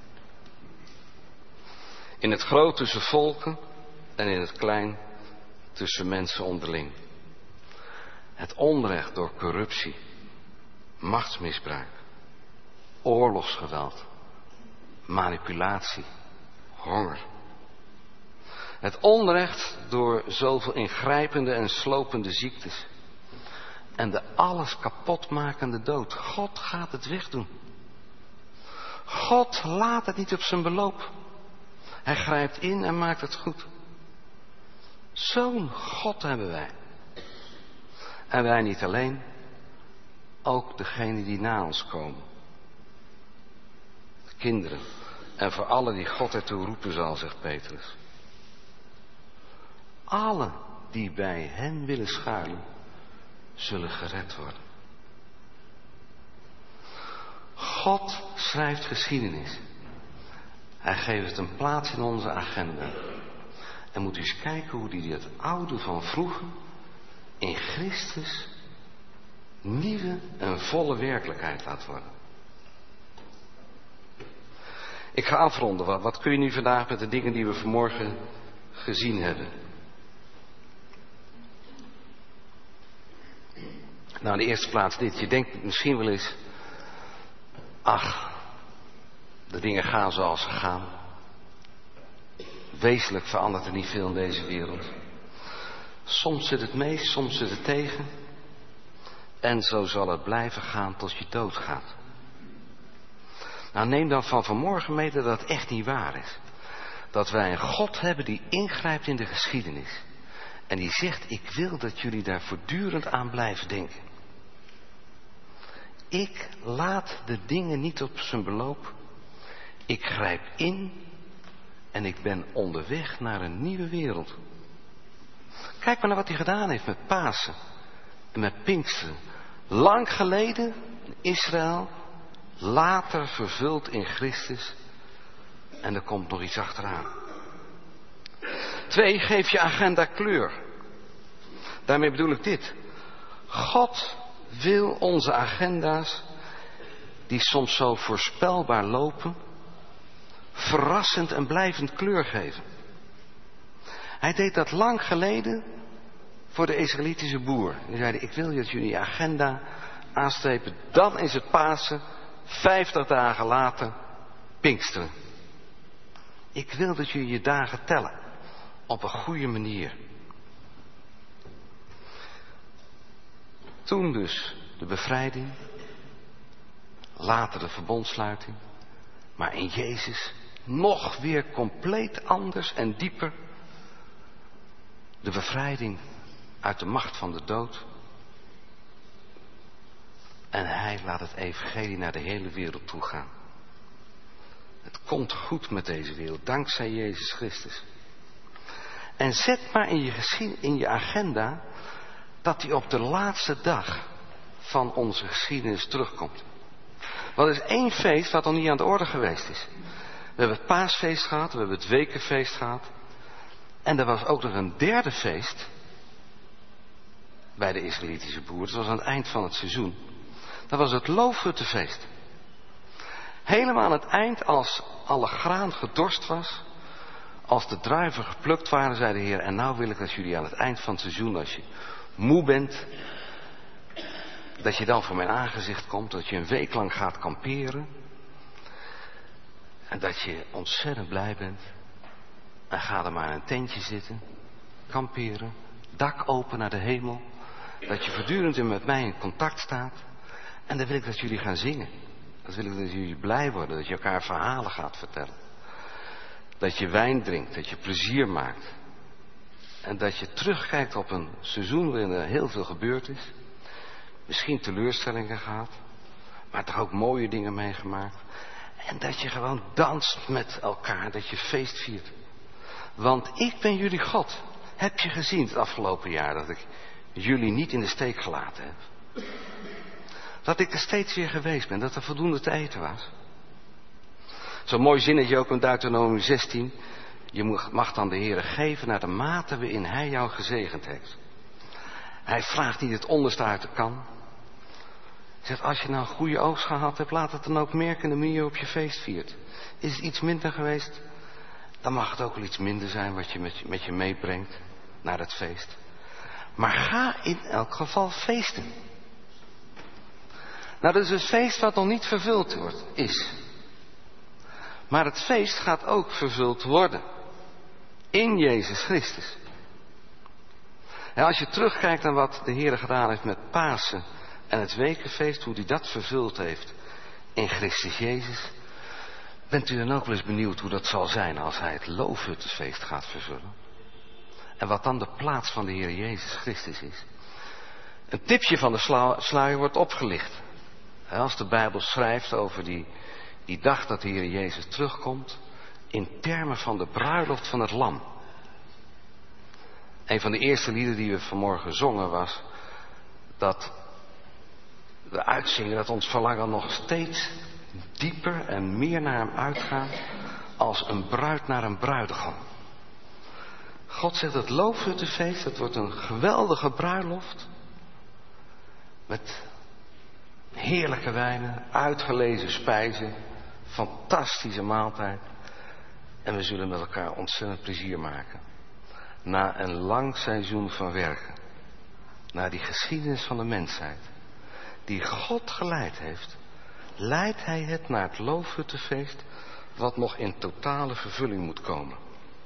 In het groot tussen volken en in het klein tussen mensen onderling. Het onrecht door corruptie, machtsmisbruik, oorlogsgeweld, manipulatie, honger. Het onrecht door zoveel ingrijpende en slopende ziektes. En de alles kapotmakende dood. God gaat het wegdoen. God laat het niet op zijn beloop. Hij grijpt in en maakt het goed. Zo'n God hebben wij. En wij niet alleen, ook degenen die na ons komen. De kinderen en voor allen die God ertoe roepen zal, zegt Petrus. Alle die bij hem willen schuilen, zullen gered worden. God schrijft geschiedenis. Hij geeft het een plaats in onze agenda. En moet u eens kijken hoe hij het oude van vroeger in Christus nieuwe en volle werkelijkheid laat worden. Ik ga afronden. Wat, wat kun je nu vandaag met de dingen die we vanmorgen gezien hebben? Nou, in de eerste plaats dit. Je denkt misschien wel eens, ach, de dingen gaan zoals ze gaan. Wezenlijk verandert er niet veel in deze wereld. Soms zit het mee, soms zit het tegen. En zo zal het blijven gaan tot je doodgaat. Nou, neem dan van vanmorgen mee dat dat echt niet waar is. Dat wij een God hebben die ingrijpt in de geschiedenis. En die zegt, ik wil dat jullie daar voortdurend aan blijven denken. Ik laat de dingen niet op zijn beloop. Ik grijp in en ik ben onderweg naar een nieuwe wereld. Kijk maar naar wat hij gedaan heeft met Pasen en met Pinksteren. Lang geleden in Israël, later vervuld in Christus. En er komt nog iets achteraan. Twee, geef je agenda kleur. Daarmee bedoel ik dit. God wil onze agenda's, die soms zo voorspelbaar lopen, verrassend en blijvend kleur geven. Hij deed dat lang geleden voor de Israëlitische boer. Hij zei, ik wil dat jullie je agenda aanstrepen. Dan is het Pasen, vijftig dagen later, Pinksteren. Ik wil dat jullie je dagen tellen. Op een goede manier. Toen dus de bevrijding. Later de verbondsluiting. Maar in Jezus nog weer compleet anders en dieper. De bevrijding uit de macht van de dood. En hij laat het evangelie naar de hele wereld toe gaan. Het komt goed met deze wereld, dankzij Jezus Christus. En zet maar in je, geschiedenis, in je agenda dat hij op de laatste dag van onze geschiedenis terugkomt. Want er is één feest wat nog niet aan de orde geweest is. We hebben het paasfeest gehad, we hebben het wekenfeest gehad. En er was ook nog een derde feest bij de Israëlitische boer. Dat was aan het eind van het seizoen. Dat was het loofhuttenfeest. Helemaal aan het eind, als alle graan gedorst was, als de druiven geplukt waren, zei de Heer, en nou wil ik dat jullie aan het eind van het seizoen, als je moe bent, dat je dan voor mijn aangezicht komt, dat je een week lang gaat kamperen. En dat je ontzettend blij bent. En ga er maar in een tentje zitten, kamperen, dak open naar de hemel. Dat je voortdurend met mij in contact staat. En dan wil ik dat jullie gaan zingen. Dat wil ik dat jullie blij worden, dat je elkaar verhalen gaat vertellen. Dat je wijn drinkt, dat je plezier maakt. En dat je terugkijkt op een seizoen waarin er heel veel gebeurd is. Misschien teleurstellingen gehad, maar toch ook mooie dingen meegemaakt. En dat je gewoon danst met elkaar, dat je feest viert. Want ik ben jullie God. Heb je gezien het afgelopen jaar dat ik jullie niet in de steek gelaten heb? Dat ik er steeds weer geweest ben, dat er voldoende te eten was. Zo'n mooi zinnetje ook in Deuteronomium zestien. Je mag dan de Heere geven naar de mate waarin Hij jou gezegend heeft. Hij vraagt niet het onderste uit de kan. Hij zegt, als je nou een goede oogst gehad hebt, laat het dan ook merken in de manier waarop je feest viert. Is het iets minder geweest, dan mag het ook wel iets minder zijn wat je met, met je meebrengt naar het feest. Maar ga in elk geval feesten. Nou, dat is een feest wat nog niet vervuld wordt, is. Maar het feest gaat ook vervuld worden. In Jezus Christus. En als je terugkijkt naar wat de Heer gedaan heeft met Pasen en het wekenfeest, hoe hij dat vervuld heeft in Christus Jezus, bent u dan ook wel eens benieuwd hoe dat zal zijn als hij het loofhuttenfeest gaat vervullen? En wat dan de plaats van de Heer Jezus Christus is. Een tipje van de sluier wordt opgelicht. Als de Bijbel schrijft over die, die dag dat de Heer Jezus terugkomt, in termen van de bruiloft van het lam. Een van de eerste lieden die we vanmorgen zongen was dat we uitzingen dat ons verlangen nog steeds dieper en meer naar hem uitgaan als een bruid naar een bruidegom. God zegt het loofhuttenfeest, het wordt een geweldige bruiloft met heerlijke wijnen, uitgelezen spijzen, fantastische maaltijd. En we zullen met elkaar ontzettend plezier maken. Na een lang seizoen van werken. Naar die geschiedenis van de mensheid. Die God geleid heeft. Leidt hij het naar het loofhuttenfeest. Wat nog in totale vervulling moet komen.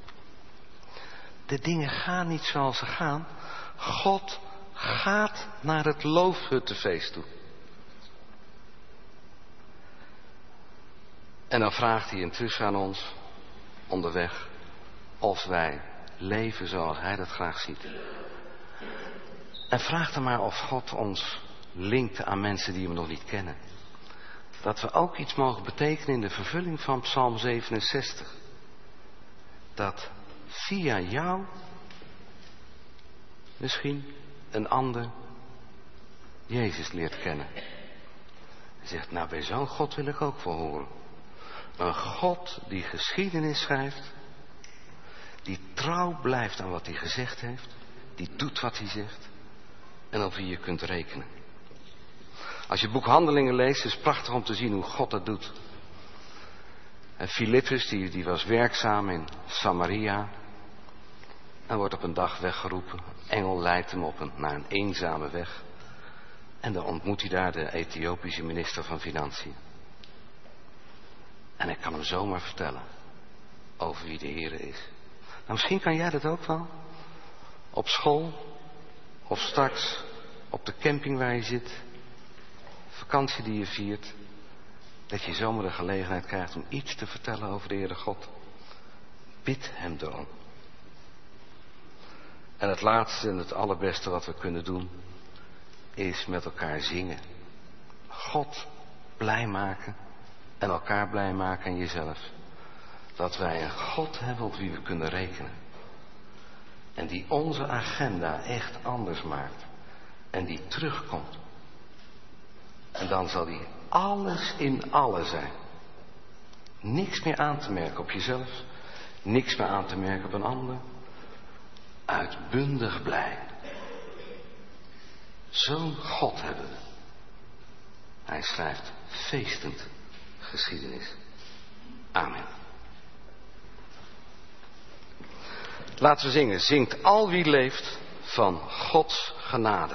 De dingen gaan niet zoals ze gaan. God gaat naar het loofhuttenfeest toe. En dan vraagt hij intussen aan ons, onderweg, of wij leven zoals hij dat graag ziet. En vraag dan maar of God ons linkt aan mensen die hem nog niet kennen. Dat we ook iets mogen betekenen in de vervulling van Psalm zevenenzestig. Dat via jou misschien een ander Jezus leert kennen. Hij zegt, nou bij zo'n God wil ik ook wel horen. Een God die geschiedenis schrijft. Die trouw blijft aan wat hij gezegd heeft. Die doet wat hij zegt. En op wie je kunt rekenen. Als je het boek Handelingen leest, is het prachtig om te zien hoe God dat doet. En Filippus, die, die was werkzaam in Samaria. En wordt op een dag weggeroepen. Een engel leidt hem op een, naar een eenzame weg. En dan ontmoet hij daar de Ethiopische minister van Financiën. En ik kan hem zomaar vertellen over wie de Heere is. Nou, misschien kan jij dat ook wel. Op school. Of straks op de camping waar je zit. Vakantie die je viert. Dat je zomaar de gelegenheid krijgt om iets te vertellen over de Heere God. Bid hem erom. En het laatste en het allerbeste wat we kunnen doen. Is met elkaar zingen. God blij maken. En elkaar blij maken en jezelf. Dat wij een God hebben op wie we kunnen rekenen. En die onze agenda echt anders maakt. En die terugkomt. En dan zal die alles in alle zijn. Niks meer aan te merken op jezelf. Niks meer aan te merken op een ander. Uitbundig blij. Zo'n God hebben we. Hij schrijft feestend geschiedenis. Amen. Laten we zingen. Zingt al wie leeft van Gods genade.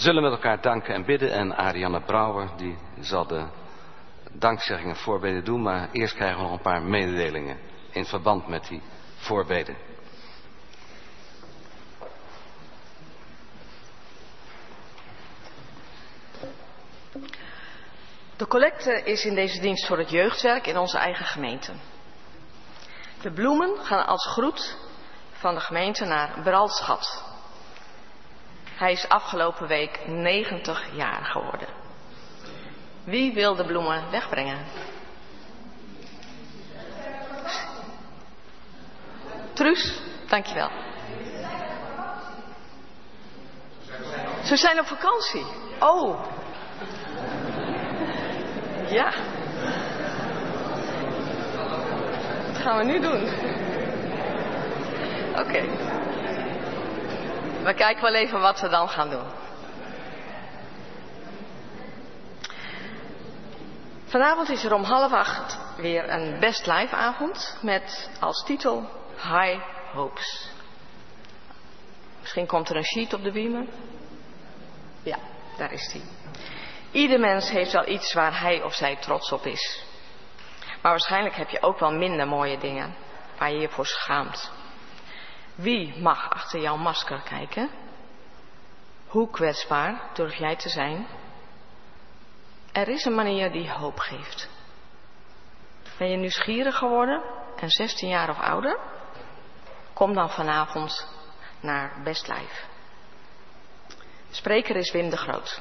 zullen met elkaar danken en bidden. En Ariane Brouwer die zal de dankzeggingen voorbeden doen. Maar eerst krijgen we nog een paar mededelingen in verband met die voorbeden. De collecte is in deze dienst voor het jeugdwerk in onze eigen gemeente. De bloemen gaan als groet van de gemeente naar Bralschat. Hij is afgelopen week negentig jaar geworden. Wie wil de bloemen wegbrengen? Truus, dankjewel. Ze zijn op vakantie. Oh. Ja. Wat gaan we nu doen? Oké. Okay. We kijken wel even wat we dan gaan doen. Vanavond is er om half acht weer een Best Live avond met als titel High Hopes. Misschien komt er een sheet op de beamer. Ja, daar is die. Ieder mens heeft wel iets waar hij of zij trots op is. Maar waarschijnlijk heb je ook wel minder mooie dingen waar je je voor schaamt. Wie mag achter jouw masker kijken? Hoe kwetsbaar durf jij te zijn? Er is een manier die hoop geeft. Ben je nieuwsgierig geworden en zestien jaar of ouder? Kom dan vanavond naar Best Live. Spreker is Wim de Groot.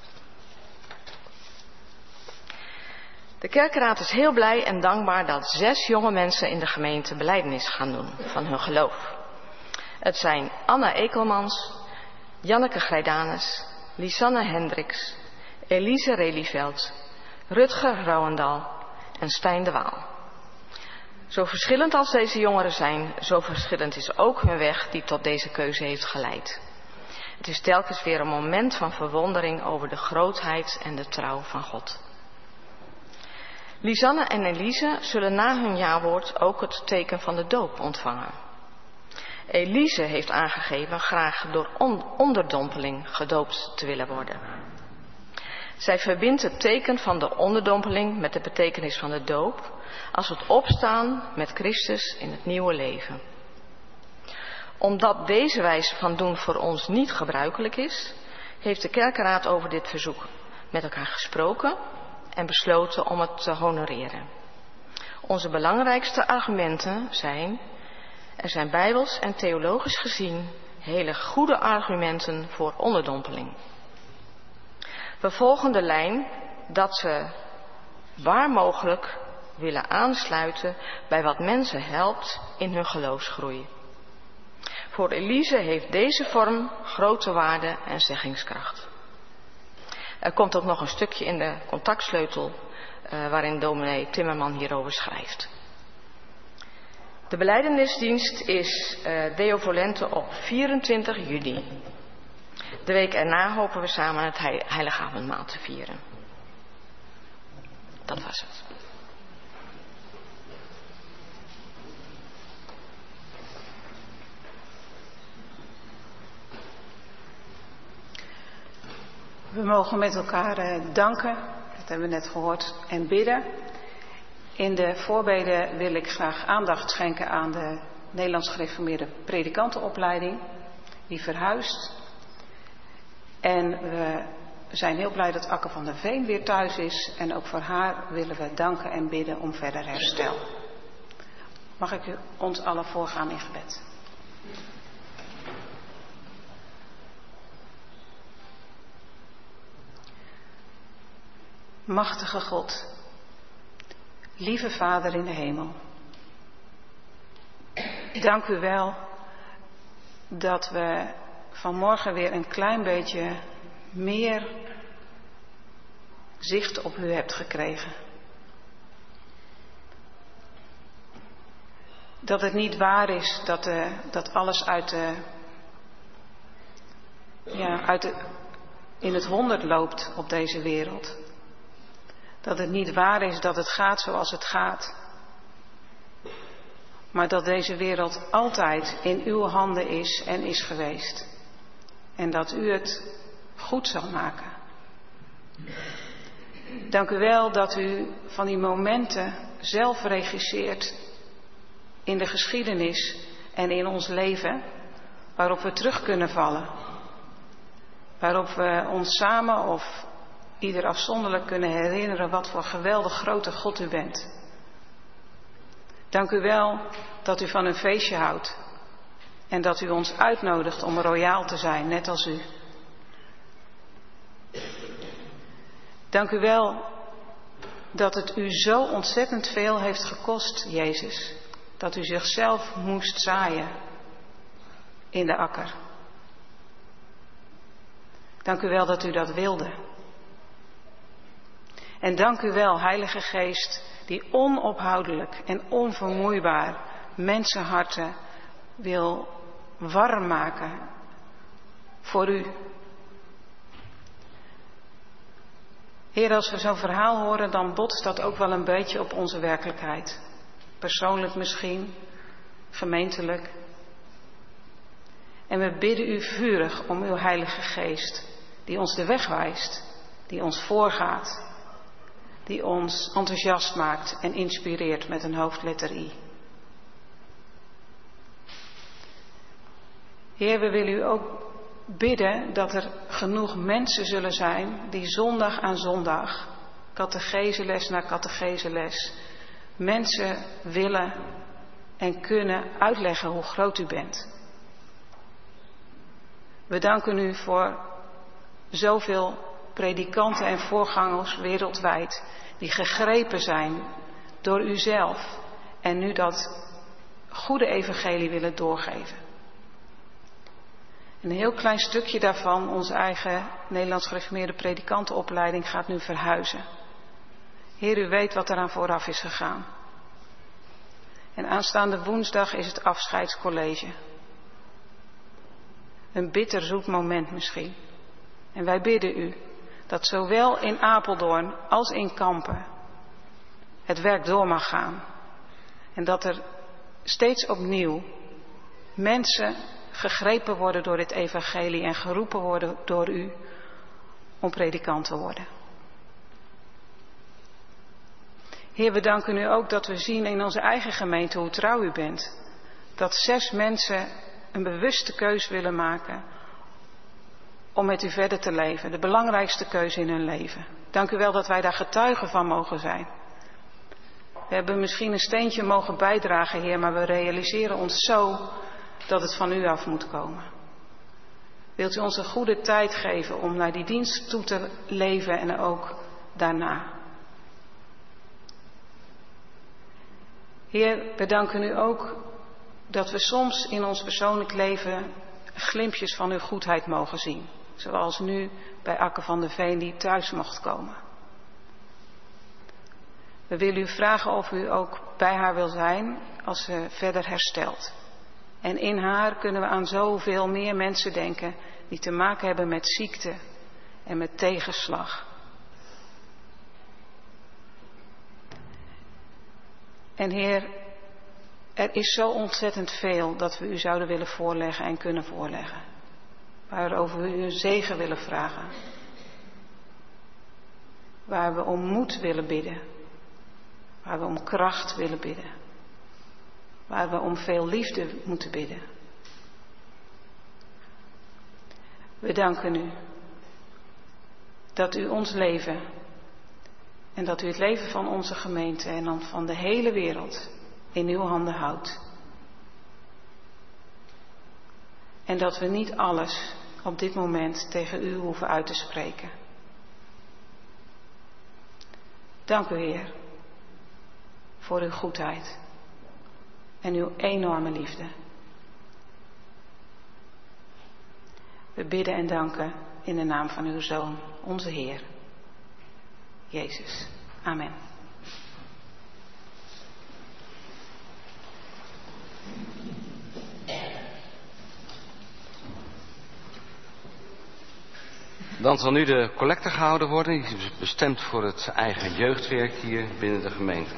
De kerkenraad is heel blij en dankbaar dat zes jonge mensen in de gemeente belijdenis gaan doen van hun geloof. Het zijn Anna Ekelmans, Janneke Grijdanus, Lisanne Hendricks, Elise Relieveld, Rutger Rouwendal en Stijn de Waal. Zo verschillend als deze jongeren zijn, zo verschillend is ook hun weg die tot deze keuze heeft geleid. Het is telkens weer een moment van verwondering over de grootheid en de trouw van God. Lisanne en Elise zullen na hun jawoord ook het teken van de doop ontvangen. Elise heeft aangegeven graag door on- onderdompeling gedoopt te willen worden. Zij verbindt het teken van de onderdompeling met de betekenis van de doop als het opstaan met Christus in het nieuwe leven. Omdat deze wijze van doen voor ons niet gebruikelijk is, heeft de kerkenraad over dit verzoek met elkaar gesproken en besloten om het te honoreren. Onze belangrijkste argumenten zijn: er zijn bijbels en theologisch gezien hele goede argumenten voor onderdompeling. We volgen de lijn dat ze waar mogelijk willen aansluiten bij wat mensen helpt in hun geloofsgroei. Voor Elise heeft deze vorm grote waarde en zeggingskracht. Er komt ook nog een stukje in de contactsleutel uh, waarin dominee Timmerman hierover schrijft. De belijdenisdienst is uh, Deo Volente op vierentwintig juni. De week erna hopen we samen het Heilige Avondmaal te vieren. Dat was het. We mogen met elkaar uh, danken, dat hebben we net gehoord, en bidden. In de voorbeden wil ik graag aandacht schenken aan de Nederlands gereformeerde predikantenopleiding, die verhuist. En we zijn heel blij dat Akke van der Veen weer thuis is. En ook voor haar willen we danken en bidden om verder herstel. Mag ik u ons allen voorgaan in gebed? Machtige God, lieve Vader in de hemel. Dank u wel dat we vanmorgen weer een klein beetje meer zicht op u hebt gekregen. Dat het niet waar is dat, de, dat alles uit de, ja, uit de, in het honderd loopt op deze wereld. Dat het niet waar is dat het gaat zoals het gaat. Maar dat deze wereld altijd in uw handen is en is geweest. En dat u het goed zal maken. Dank u wel dat u van die momenten zelf regisseert in de geschiedenis en in ons leven, waarop we terug kunnen vallen. Waarop we ons samen of ieder afzonderlijk kunnen herinneren wat voor geweldig grote God u bent. Dank u wel dat u van een feestje houdt en dat u ons uitnodigt om royaal te zijn, net als u. Dank u wel dat het u zo ontzettend veel heeft gekost, Jezus, dat u zichzelf moest zaaien in de akker. Dank u wel dat u dat wilde. En dank u wel, Heilige Geest, die onophoudelijk en onvermoeibaar mensenharten wil warm maken voor u. Heer, als we zo'n verhaal horen, dan botst dat ook wel een beetje op onze werkelijkheid. Persoonlijk misschien, gemeentelijk. En we bidden u vurig om uw Heilige Geest, die ons de weg wijst, die ons voorgaat, die ons enthousiast maakt en inspireert met een hoofdletter I. Heer, we willen u ook bidden dat er genoeg mensen zullen zijn die zondag aan zondag, catecheseles na catecheseles, mensen willen en kunnen uitleggen hoe groot u bent. We danken u voor zoveel predikanten en voorgangers wereldwijd die gegrepen zijn door uzelf en nu dat goede evangelie willen doorgeven. Een heel klein stukje daarvan, onze eigen Nederlands gereformeerde predikantenopleiding, gaat nu verhuizen. Heer, u weet wat eraan vooraf is gegaan. En aanstaande woensdag is het afscheidscollege. Een bitter zoet moment misschien. En wij bidden u dat zowel in Apeldoorn als in Kampen het werk door mag gaan. En dat er steeds opnieuw mensen gegrepen worden door dit evangelie en geroepen worden door u om predikant te worden. Heer, we danken u ook dat we zien in onze eigen gemeente hoe trouw u bent. Dat zes mensen een bewuste keus willen maken om met u verder te leven. De belangrijkste keuze in hun leven. Dank u wel dat wij daar getuigen van mogen zijn. We hebben misschien een steentje mogen bijdragen, Heer, maar we realiseren ons zo dat het van u af moet komen. Wilt u ons een goede tijd geven om naar die dienst toe te leven en ook daarna. Heer, we danken u ook dat we soms in ons persoonlijk leven glimpjes van uw goedheid mogen zien. Zoals nu bij Akke van der Veen die thuis mocht komen. We willen u vragen of u ook bij haar wil zijn als ze verder herstelt. En in haar kunnen we aan zoveel meer mensen denken die te maken hebben met ziekte en met tegenslag. En Heer, er is zo ontzettend veel dat we u zouden willen voorleggen en kunnen voorleggen. Waarover we u een zegen willen vragen. Waar we om moed willen bidden. Waar we om kracht willen bidden. Waar we om veel liefde moeten bidden. We danken u dat u ons leven en dat u het leven van onze gemeente en dan van de hele wereld in uw handen houdt. En dat we niet alles op dit moment tegen u hoeven uit te spreken. Dank u, Heer, voor uw goedheid en uw enorme liefde. We bidden en danken in de naam van uw Zoon, onze Heer, Jezus. Amen. Dan zal nu de collecte gehouden worden, die is bestemd voor het eigen jeugdwerk hier binnen de gemeente.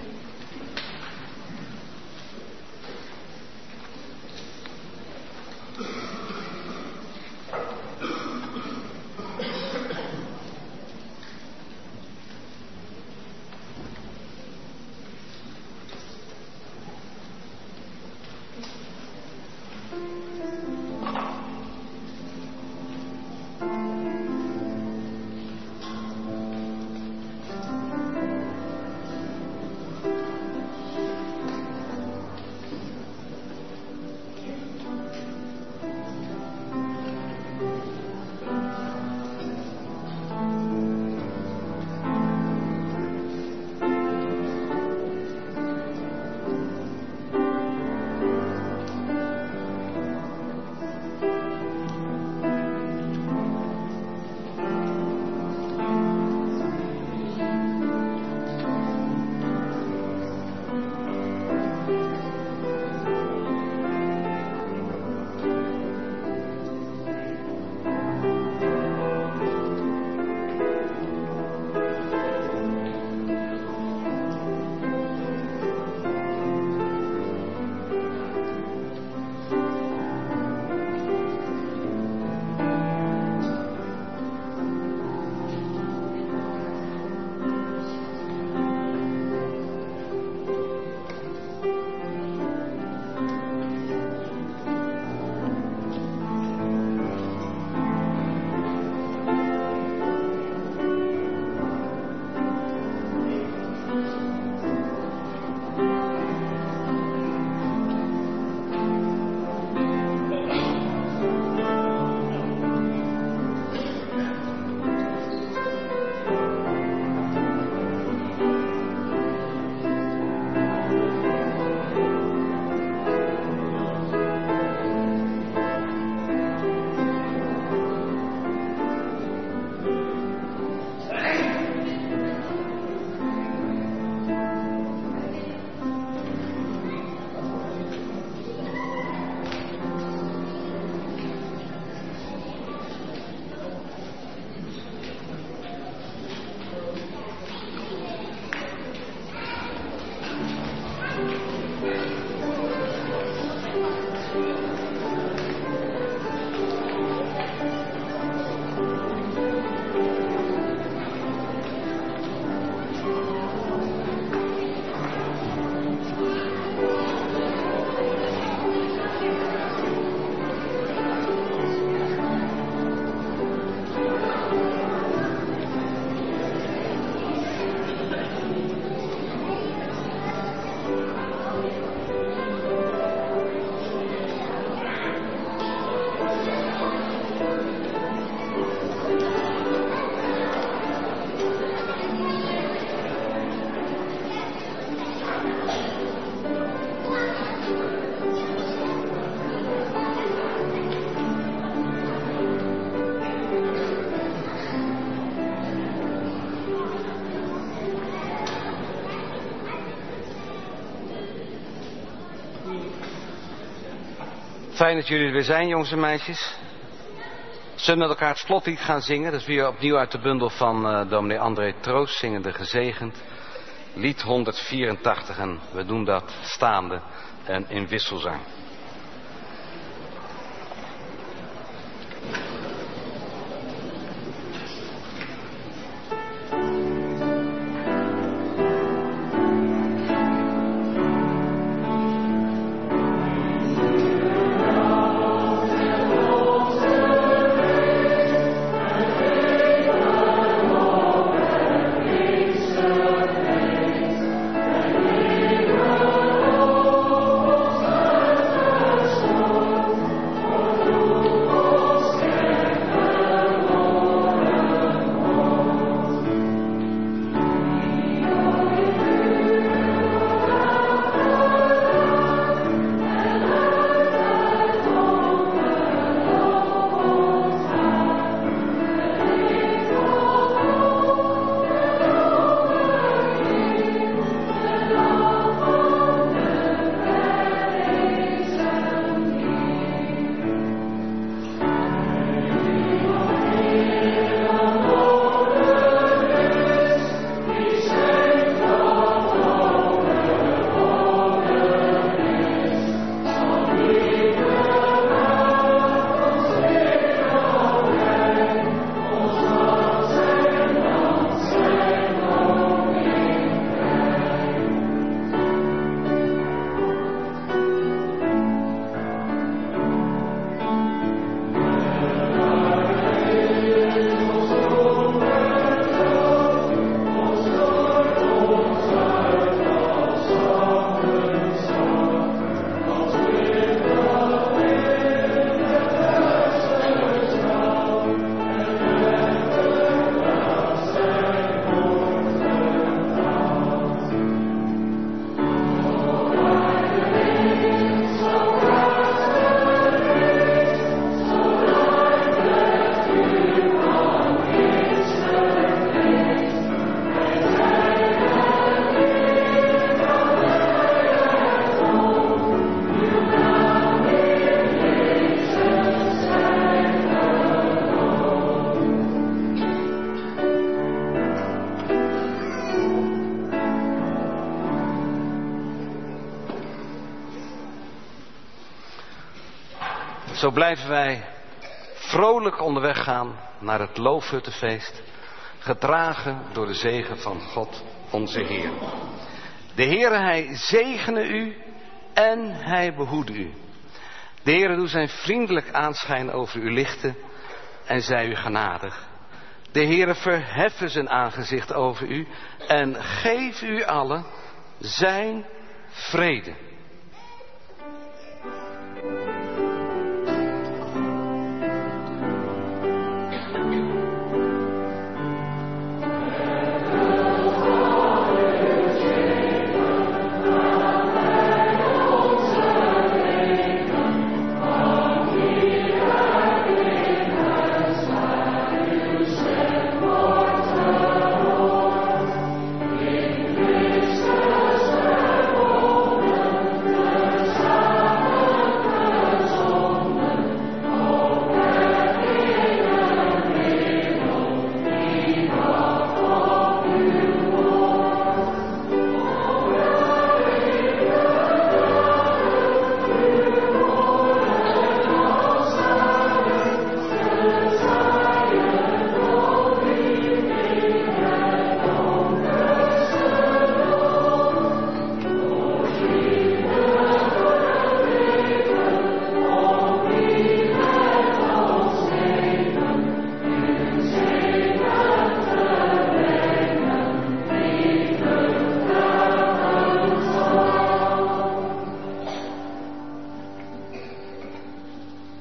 Fijn dat jullie er weer zijn, jongens en meisjes. Zullen we met elkaar het slotlied gaan zingen? Dat is weer opnieuw uit de bundel van uh, dominee André Troost, zingende gezegend. Lied honderdvierentachtig, en we doen dat staande en in wisselzang. Zo blijven wij vrolijk onderweg gaan naar het Loofhuttenfeest, gedragen door de zegen van God onze Heer. De Heere, Hij zegene u en Hij behoede u. De Heere doet zijn vriendelijk aanschijn over u lichten en zij u genadig. De Heere verheffen zijn aangezicht over u en geef u allen zijn vrede.